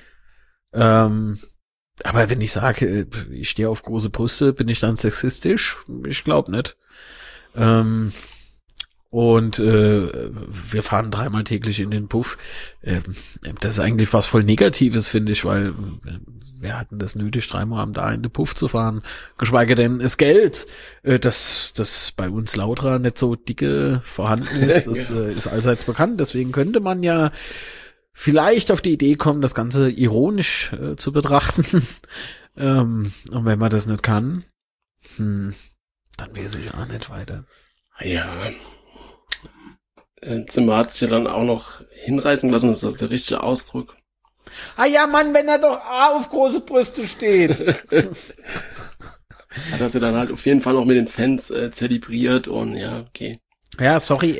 Aber wenn ich sage, ich stehe auf große Brüste, bin ich dann sexistisch? Ich glaube nicht. Und wir fahren 3-mal täglich in den Puff. Das ist eigentlich was voll Negatives, finde ich, weil wer hat denn das nötig, 3-mal am Tag in den Puff zu fahren? Geschweige denn das Geld, das bei uns Lautra nicht so dicke vorhanden ist, das ist allseits bekannt. Deswegen könnte man ja vielleicht auf die Idee kommen, das Ganze ironisch zu betrachten. Und wenn man das nicht kann, dann weiß ich auch nicht weiter.
Ja. Zimmer hat sich ja dann auch noch hinreißen lassen, das ist der richtige Ausdruck.
Ah ja, Mann, wenn er doch auf große Brüste steht.
Hat das ja dann halt auf jeden Fall noch mit den Fans zelebriert und ja, okay.
Ja, sorry,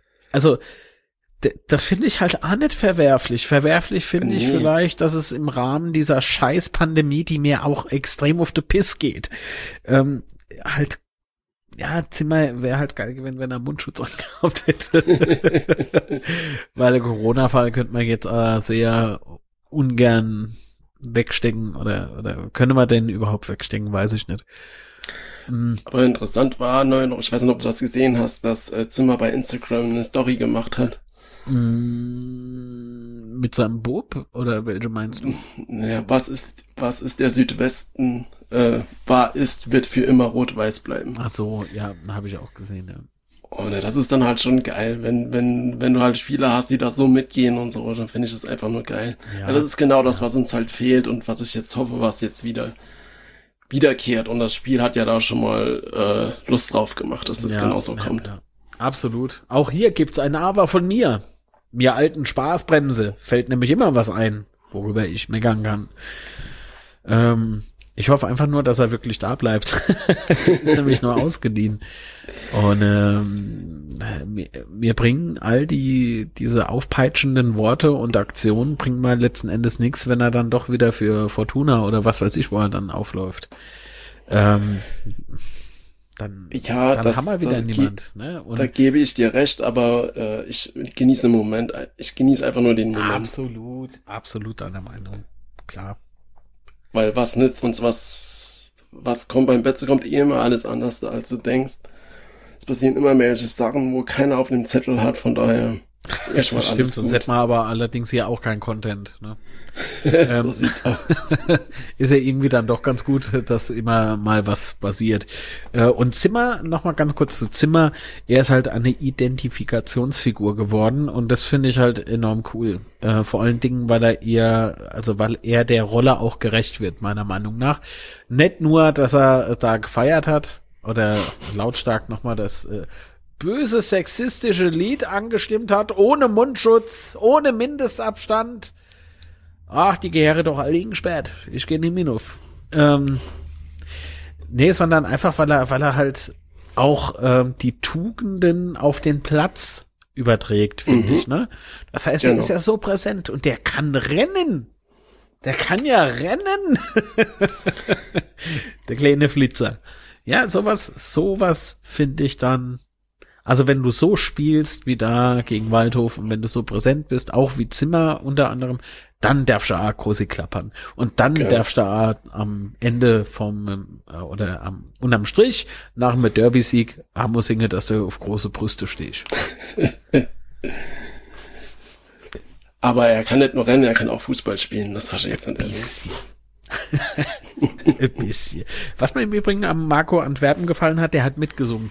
das finde ich halt auch nicht verwerflich. Verwerflich finde ich vielleicht, dass es im Rahmen dieser Scheiß-Pandemie, die mir auch extrem auf den Piss geht, halt, ja, Zimmer wäre halt geil gewesen, wenn er Mundschutz angehabt hätte. Weil der Corona-Fall könnte man jetzt sehr ungern wegstecken oder könnte man den überhaupt wegstecken, weiß ich nicht.
Aber interessant war, ich weiß nicht, ob du das gesehen hast, dass Zimmer bei Instagram eine Story gemacht hat.
Mit seinem Bub? Oder welche meinst du?
Naja, was ist der Südwesten, wird für immer rot-weiß bleiben.
Ach so, ja, habe ich auch gesehen, ja.
Und das ist dann halt schon geil, wenn du halt Spieler hast, die da so mitgehen und so, dann finde ich das einfach nur geil. Ja, weil das ist genau das, was uns halt fehlt und was ich jetzt hoffe, was jetzt wiederkehrt. Und das Spiel hat ja da schon mal Lust drauf gemacht, dass das genauso kommt.
Ja. Absolut. Auch hier gibt's ein Aber von mir. Mir alten Spaßbremse fällt nämlich immer was ein, worüber ich meckern kann. Ich hoffe einfach nur, dass er wirklich da bleibt. Die ist nämlich nur ausgeliehen. Und mir bringen all diese aufpeitschenden Worte und Aktionen bringen mal letzten Endes nichts, wenn er dann doch wieder für Fortuna oder was weiß ich, wo er dann aufläuft. Dann haben wir wieder niemand. Ne? Und
da gebe ich dir recht, aber ich genieße den Moment. Ich genieße einfach nur den Moment.
Absolut deiner Meinung. Klar.
Weil was nützt uns, was kommt beim Betze, kommt immer alles anders, als du denkst. Es passieren immer mehr Sachen, wo keiner auf dem Zettel hat, von daher
echt mal stimmt, sonst hätten wir aber allerdings hier auch keinen Content. Ne?
So sieht's aus.
Ist ja irgendwie dann doch ganz gut, dass immer mal was passiert. Und Zimmer, nochmal ganz kurz zu Zimmer, er ist halt eine Identifikationsfigur geworden und das finde ich halt enorm cool. Vor allen Dingen, weil er der Rolle auch gerecht wird, meiner Meinung nach. Nicht nur, dass er da gefeiert hat oder lautstark nochmal das böse sexistische Lied angestimmt hat, ohne Mundschutz, ohne Mindestabstand. Ach, die Gehöre doch alle gesperrt. Ich gehe nicht mehr auf. Nee, sondern einfach, weil er halt auch die Tugenden auf den Platz überträgt, finde ich, ne? Das heißt, er ist ja so präsent und der kann rennen. Der kann ja rennen. Der kleine Flitzer. Ja, sowas finde ich dann. Also wenn du so spielst wie da gegen Waldhof und wenn du so präsent bist, auch wie Zimmer unter anderem, dann darfst du auch große klappern. Und dann darfst du auch am Ende unterm Strich nach dem Derby-Sieg muss singen, dass du auf große Brüste stehst.
Aber er kann nicht nur rennen, er kann auch Fußball spielen. Das hast du jetzt nicht erlebt.
Ein bisschen. Was mir im Übrigen am Marco Antwerpen gefallen hat, der hat mitgesungen.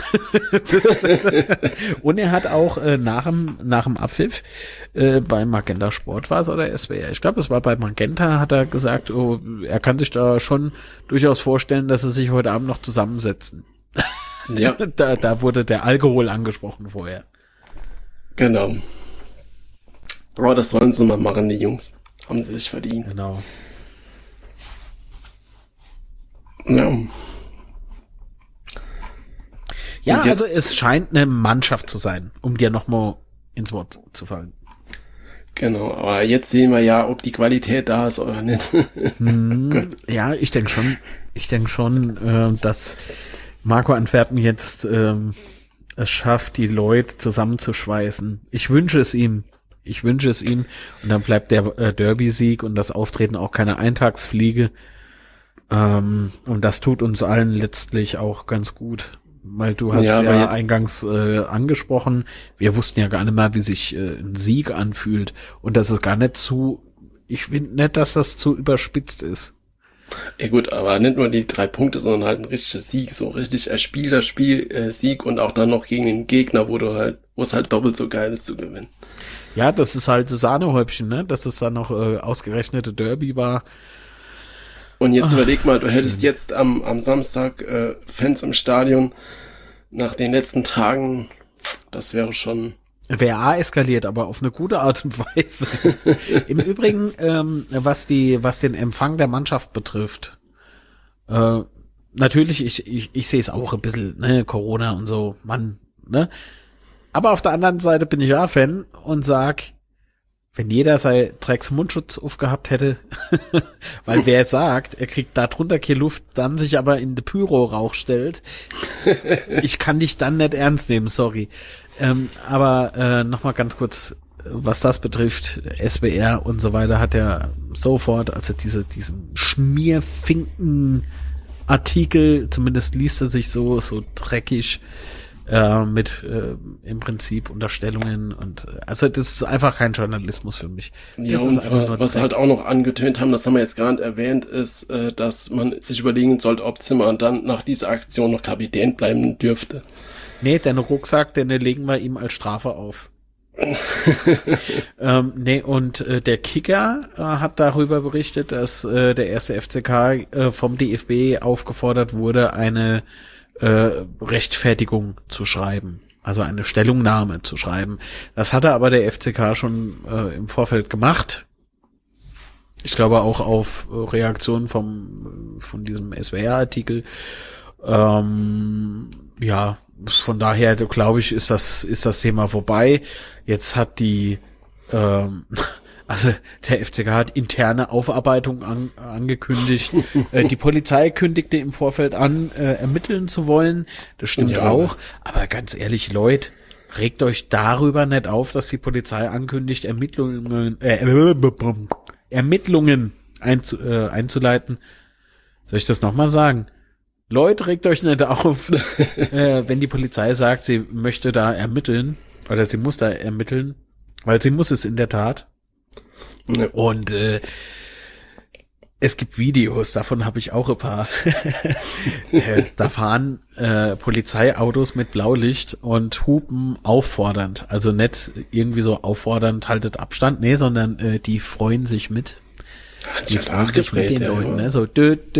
Und er hat auch nach dem Abpfiff bei Magenta Sport war es oder SWR, ich glaube es war bei Magenta, hat er gesagt, er kann sich da schon durchaus vorstellen, dass sie sich heute Abend noch zusammensetzen. Ja. Da wurde der Alkohol angesprochen vorher.
Genau. Aber das sollen sie mal machen, die Jungs. Haben sie sich verdient.
Genau. Ja, also es scheint eine Mannschaft zu sein, um dir nochmal ins Wort zu fallen.
Genau, aber jetzt sehen wir ja, ob die Qualität da ist oder nicht.
Ja, ich denke schon, dass Marco Antwerpen jetzt es schafft, die Leute zusammenzuschweißen. Ich wünsche es ihm. Und dann bleibt der Derby-Sieg und das Auftreten auch keine Eintagsfliege. Und das tut uns allen letztlich auch ganz gut, weil du hast ja eingangs angesprochen, wir wussten ja gar nicht mehr, wie sich ein Sieg anfühlt und das ist gar nicht ich finde nicht, dass das zu überspitzt ist.
Ja gut, aber nicht nur die 3 Punkte, sondern halt ein richtiger Sieg, so richtig erspielter Sieg und auch dann noch gegen den Gegner, wo es halt doppelt so geil ist zu gewinnen.
Ja, das ist halt das Sahnehäubchen, ne? Dass das dann noch ausgerechnete Derby war.
Und jetzt überleg mal, du hättest jetzt am Samstag Fans im Stadion nach den letzten Tagen, das wäre schon...
Wäre eskaliert, aber auf eine gute Art und Weise. Im Übrigen, was den Empfang der Mannschaft betrifft, natürlich, ich sehe es auch ein bisschen, ne, Corona und so, Mann, ne? Aber auf der anderen Seite bin ich ja Fan und sag, wenn jeder sein Drecks Mundschutz aufgehabt hätte, weil wer sagt, er kriegt da drunter keine Luft, dann sich aber in den Pyro-Rauch stellt, ich kann dich dann nicht ernst nehmen, sorry. Aber nochmal ganz kurz, was das betrifft, SWR und so weiter hat ja sofort, also diesen Schmierfinken-Artikel, zumindest liest er sich so dreckig, mit im Prinzip Unterstellungen und also das ist einfach kein Journalismus für mich.
Ja,
das
und
ist einfach nur
was
Dreck.
halt auch noch angetönt haben, das haben wir jetzt gerade erwähnt, ist, dass man sich überlegen sollte, ob Zimmer dann nach dieser Aktion noch Kapitän bleiben dürfte.
Nee, den Rucksack, den legen wir ihm als Strafe auf. Nee, und der Kicker hat darüber berichtet, dass der erste FCK vom DFB aufgefordert wurde, eine Rechtfertigung zu schreiben, also eine Stellungnahme zu schreiben. Das hatte aber der FCK schon im Vorfeld gemacht. Ich glaube auch auf Reaktion von diesem SWR-Artikel. Ja, von daher glaube ich, ist das Thema vorbei. Jetzt hat also der FCK hat interne Aufarbeitung angekündigt. Die Polizei kündigte im Vorfeld an, ermitteln zu wollen. Das stimmt ja auch. Aber ganz ehrlich, Leute, regt euch darüber nicht auf, dass die Polizei ankündigt, Ermittlungen einzuleiten. Soll ich das nochmal sagen? Leute, regt euch nicht auf, wenn die Polizei sagt, sie möchte da ermitteln, oder sie muss da ermitteln, weil sie muss es in der Tat. Ja. Und es gibt Videos, davon habe ich auch ein paar. Da fahren Polizeiautos mit Blaulicht und hupen auffordernd. Also nicht irgendwie so auffordernd, haltet Abstand, nee, sondern die freuen sich mit. Die freuen sich mit den Leuten, ne? So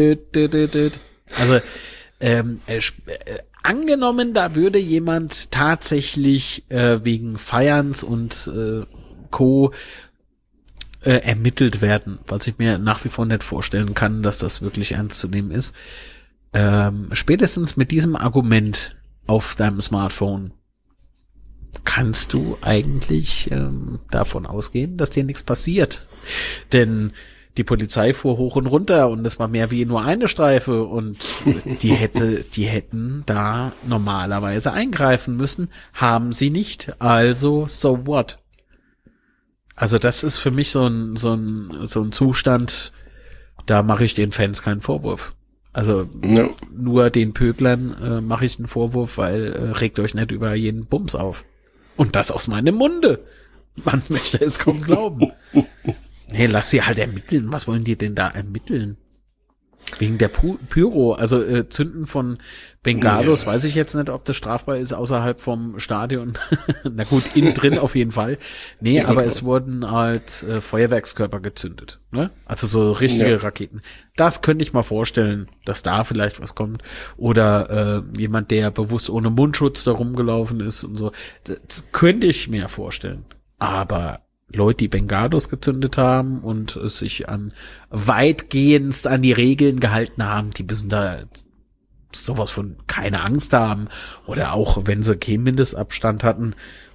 Also angenommen, da würde jemand tatsächlich wegen Feierns und Co. Ermittelt werden, was ich mir nach wie vor nicht vorstellen kann, dass das wirklich ernst zu nehmen ist. Spätestens mit diesem Argument auf deinem Smartphone kannst du eigentlich davon ausgehen, dass dir nichts passiert. Denn die Polizei fuhr hoch und runter und es war mehr wie nur eine Streife und die hätten da normalerweise eingreifen müssen, haben sie nicht. Also, so what? Also das ist für mich so ein Zustand, da mache ich den Fans keinen Vorwurf. Also nur den Pöblern mache ich einen Vorwurf, weil regt euch nicht über jeden Bums auf. Und das aus meinem Munde. Man möchte es kaum glauben. Hey, lass sie halt ermitteln. Was wollen die denn da ermitteln? Wegen der Pyro, also Zünden von Bengalos, weiß ich jetzt nicht, ob das strafbar ist außerhalb vom Stadion. Na gut, innen drin auf jeden Fall. Nee, ja, aber es wurden halt Feuerwerkskörper gezündet, ne? Also so richtige Raketen. Das könnte ich mal vorstellen, dass da vielleicht was kommt. Oder jemand, der bewusst ohne Mundschutz da rumgelaufen ist und so. Das könnte ich mir vorstellen. Aber Leute, die Bengalos gezündet haben und sich weitgehend an die Regeln gehalten haben, die müssen da sowas von keine Angst haben. Oder auch, wenn sie keinen Mindestabstand hatten.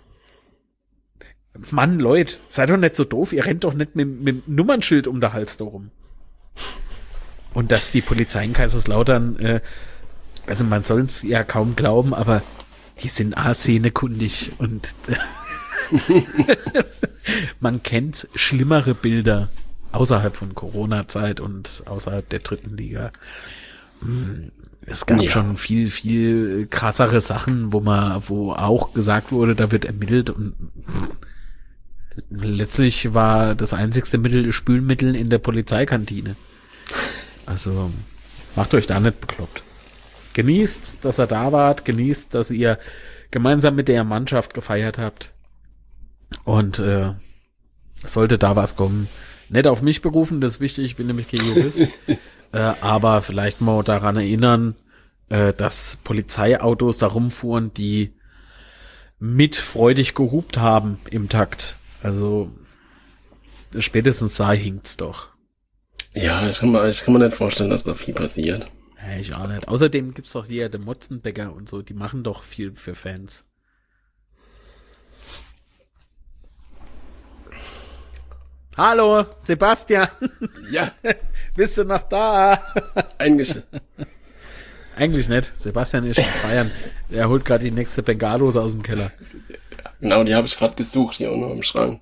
Mann, Leute, seid doch nicht so doof, ihr rennt doch nicht mit dem Nummernschild um den Hals da rum. Und dass die Polizei in Kaiserslautern, also man soll es ja kaum glauben, aber die sind szenekundig und man kennt schlimmere Bilder außerhalb von Corona-Zeit und außerhalb der dritten Liga. Es gab schon viel, viel krassere Sachen, wo auch gesagt wurde, da wird ermittelt und letztlich war das einzigste Spülmittel in der Polizeikantine. Also macht euch da nicht bekloppt. Genießt, dass ihr da wart, genießt, dass ihr gemeinsam mit der Mannschaft gefeiert habt. Und sollte da was kommen, nicht auf mich berufen, das ist wichtig, ich bin nämlich kein Jurist, aber vielleicht mal daran erinnern, dass Polizeiautos da rumfuhren, die mit freudig gehupt haben im Takt. Also spätestens da hinkt's doch.
Ja, ich kann mir nicht vorstellen, dass da viel passiert.
Ja, ich auch nicht. Außerdem gibt's doch hier den Motzenbäcker und so, die machen doch viel für Fans. Hallo, Sebastian.
Ja.
Bist du noch da?
Eigentlich
nicht. Sebastian ist schon feiern. Er holt gerade die nächste Bengalose aus dem Keller.
Genau, die habe ich gerade gesucht, hier unten im Schrank.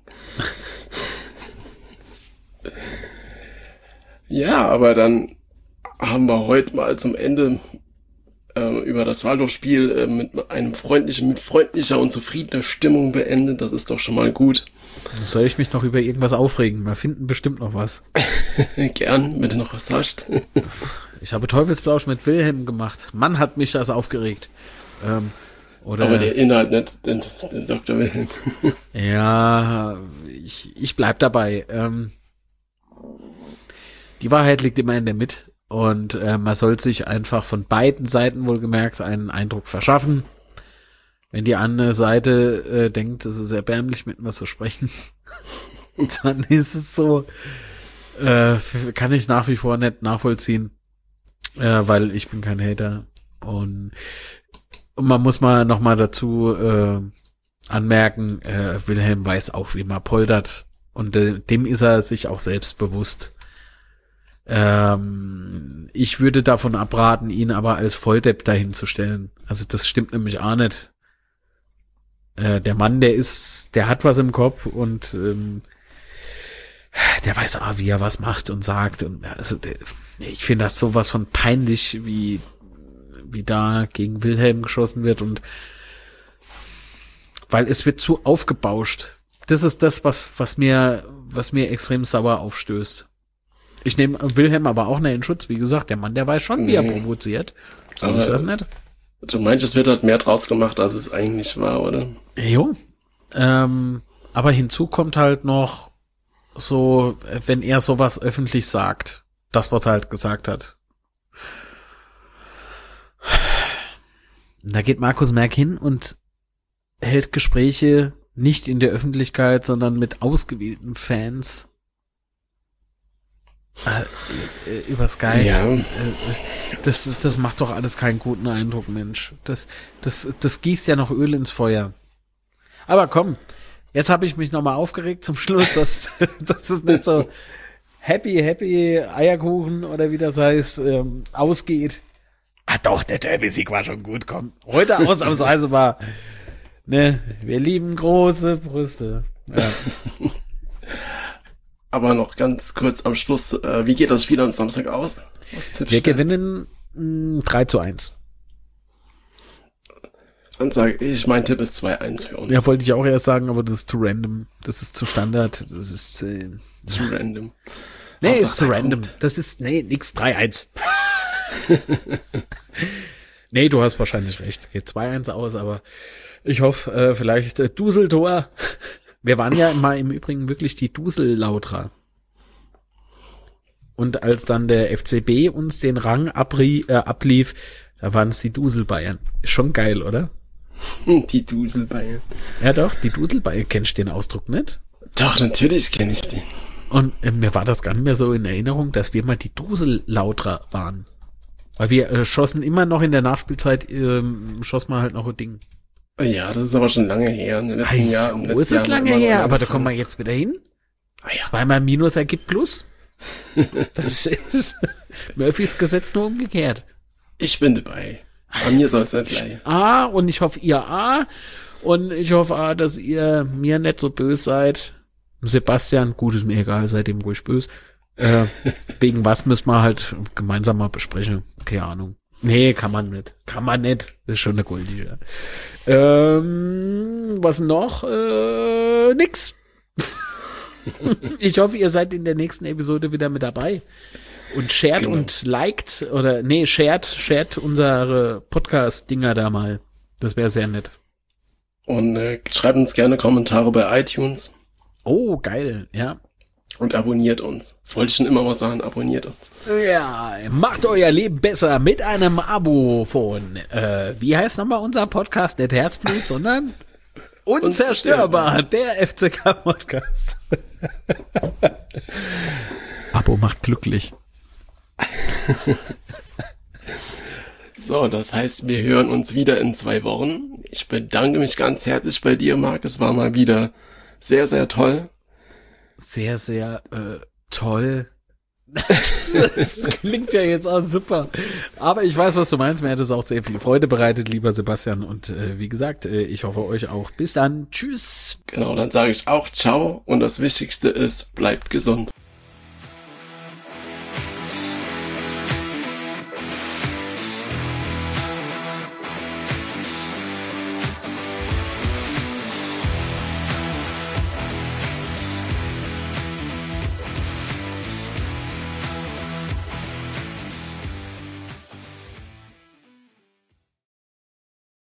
Ja, aber dann haben wir heute mal zum Ende über das Waldorfspiel mit freundlicher und zufriedener Stimmung beendet. Das ist doch schon mal gut.
Soll ich mich noch über irgendwas aufregen? Wir finden bestimmt noch was.
Gern, wenn du noch was sagst.
Ich habe Teufelsplausch mit Wilhelm gemacht. Mann, hat mich das aufgeregt.
Aber der Inhalt nicht, den Dr. Wilhelm.
Ja, ich bleib dabei. Die Wahrheit liegt immer in der Mitte. Und man soll sich einfach von beiden Seiten wohlgemerkt einen Eindruck verschaffen. Wenn die andere Seite denkt, es ist erbärmlich, mit mir zu sprechen, dann ist es so, kann ich nach wie vor nicht nachvollziehen, weil ich bin kein Hater. Und man muss mal noch mal dazu anmerken, Wilhelm weiß auch, wie man poltert. Und dem ist er sich auch selbst bewusst. Ich würde davon abraten, ihn aber als Volldepp dahin zu stellen. Also das stimmt nämlich auch nicht. Der Mann, der hat was im Kopf und der weiß auch, wie er was macht und sagt. Und also ich finde das sowas von peinlich, wie da gegen Wilhelm geschossen wird, und weil es wird zu aufgebauscht. Das ist das, was mir extrem sauer aufstößt. Ich nehme Wilhelm aber auch nicht in Schutz. Wie gesagt, der Mann, der weiß schon, wie er provoziert. So ist das nicht.
Du meinst, es wird halt mehr draus gemacht, als es eigentlich war, oder?
Jo. Aber hinzu kommt halt noch so, wenn er sowas öffentlich sagt, das, was er halt gesagt hat. Da geht Markus Merck hin und hält Gespräche nicht in der Öffentlichkeit, sondern mit ausgewählten Fans über Skype.
Ja.
Das macht doch alles keinen guten Eindruck, Mensch. Das gießt ja noch Öl ins Feuer. Aber komm, jetzt habe ich mich nochmal aufgeregt zum Schluss, dass es nicht so happy Eierkuchen oder wie das heißt, ausgeht. Ah doch, der Derby-Sieg war schon gut, komm. Heute ausnahmsweise war, ne, wir lieben große Brüste. Ja.
Aber noch ganz kurz am Schluss, wie geht das Spiel am Samstag aus?
Wir gewinnen 3-1.
Dann sage ich, mein Tipp ist 2-1 für uns.
Ja, wollte ich auch erst sagen, aber das ist zu random. Das ist zu Standard. Das ist
zu random.
Nee, ist zu random. Das ist, nix 3-1. Nee, du hast wahrscheinlich recht. Geht 2-1 aus, aber ich hoffe, vielleicht Duseltor. Wir waren ja mal im Übrigen wirklich die Dusellauterer. Und als dann der FCB uns den Rang ablief, da waren es die Duselbayern. Ist schon geil, oder?
Die Duselbayern.
Ja doch, die Duselbayern. Kennst du den Ausdruck nicht?
Doch, natürlich kenne ich den.
Und mir war das gar nicht mehr so in Erinnerung, dass wir mal die Dusellauterer waren. Weil wir schossen immer noch in der Nachspielzeit, schossen wir halt noch ein Ding.
Ja, das ist aber schon lange her. In den letzten Jahren.
Wo ist es lange her? Aber da kommen wir jetzt wieder hin.
Ja.
2 mal Minus ergibt Plus. Das ist Murphys Gesetz nur umgekehrt.
Ich bin dabei. Bei mir soll es nicht gleich.
Und ich hoffe, ihr und ich hoffe, dass ihr mir nicht so böse seid. Sebastian, gut, ist mir egal, seid ihm ruhig böse. Wegen was müssen wir halt gemeinsam mal besprechen. Keine Ahnung. Nee, kann man nicht. Das ist schon eine goldige. Was noch? Nix. Ich hoffe, ihr seid in der nächsten Episode wieder mit dabei. Und shared und liked shared unsere Podcast-Dinger da mal. Das wäre sehr nett.
Und schreibt uns gerne Kommentare bei iTunes.
Oh, geil, ja.
Und abonniert uns. Das wollte ich schon immer mal sagen, abonniert uns.
Ja, macht euer Leben besser mit einem Abo von, wie heißt nochmal unser Podcast? Nicht Herzblut, sondern Unzerstörbar, der FCK-Podcast. Abo macht glücklich.
So, das heißt, wir hören uns wieder in 2 Wochen. Ich bedanke mich ganz herzlich bei dir, Marc. Es war mal wieder sehr, sehr toll.
Sehr, sehr toll. Das klingt ja jetzt auch super. Aber ich weiß, was du meinst. Mir hat es auch sehr viel Freude bereitet, lieber Sebastian. Und wie gesagt, ich hoffe euch auch. Bis dann. Tschüss.
Genau, dann sage ich auch ciao. Und das Wichtigste ist, bleibt gesund.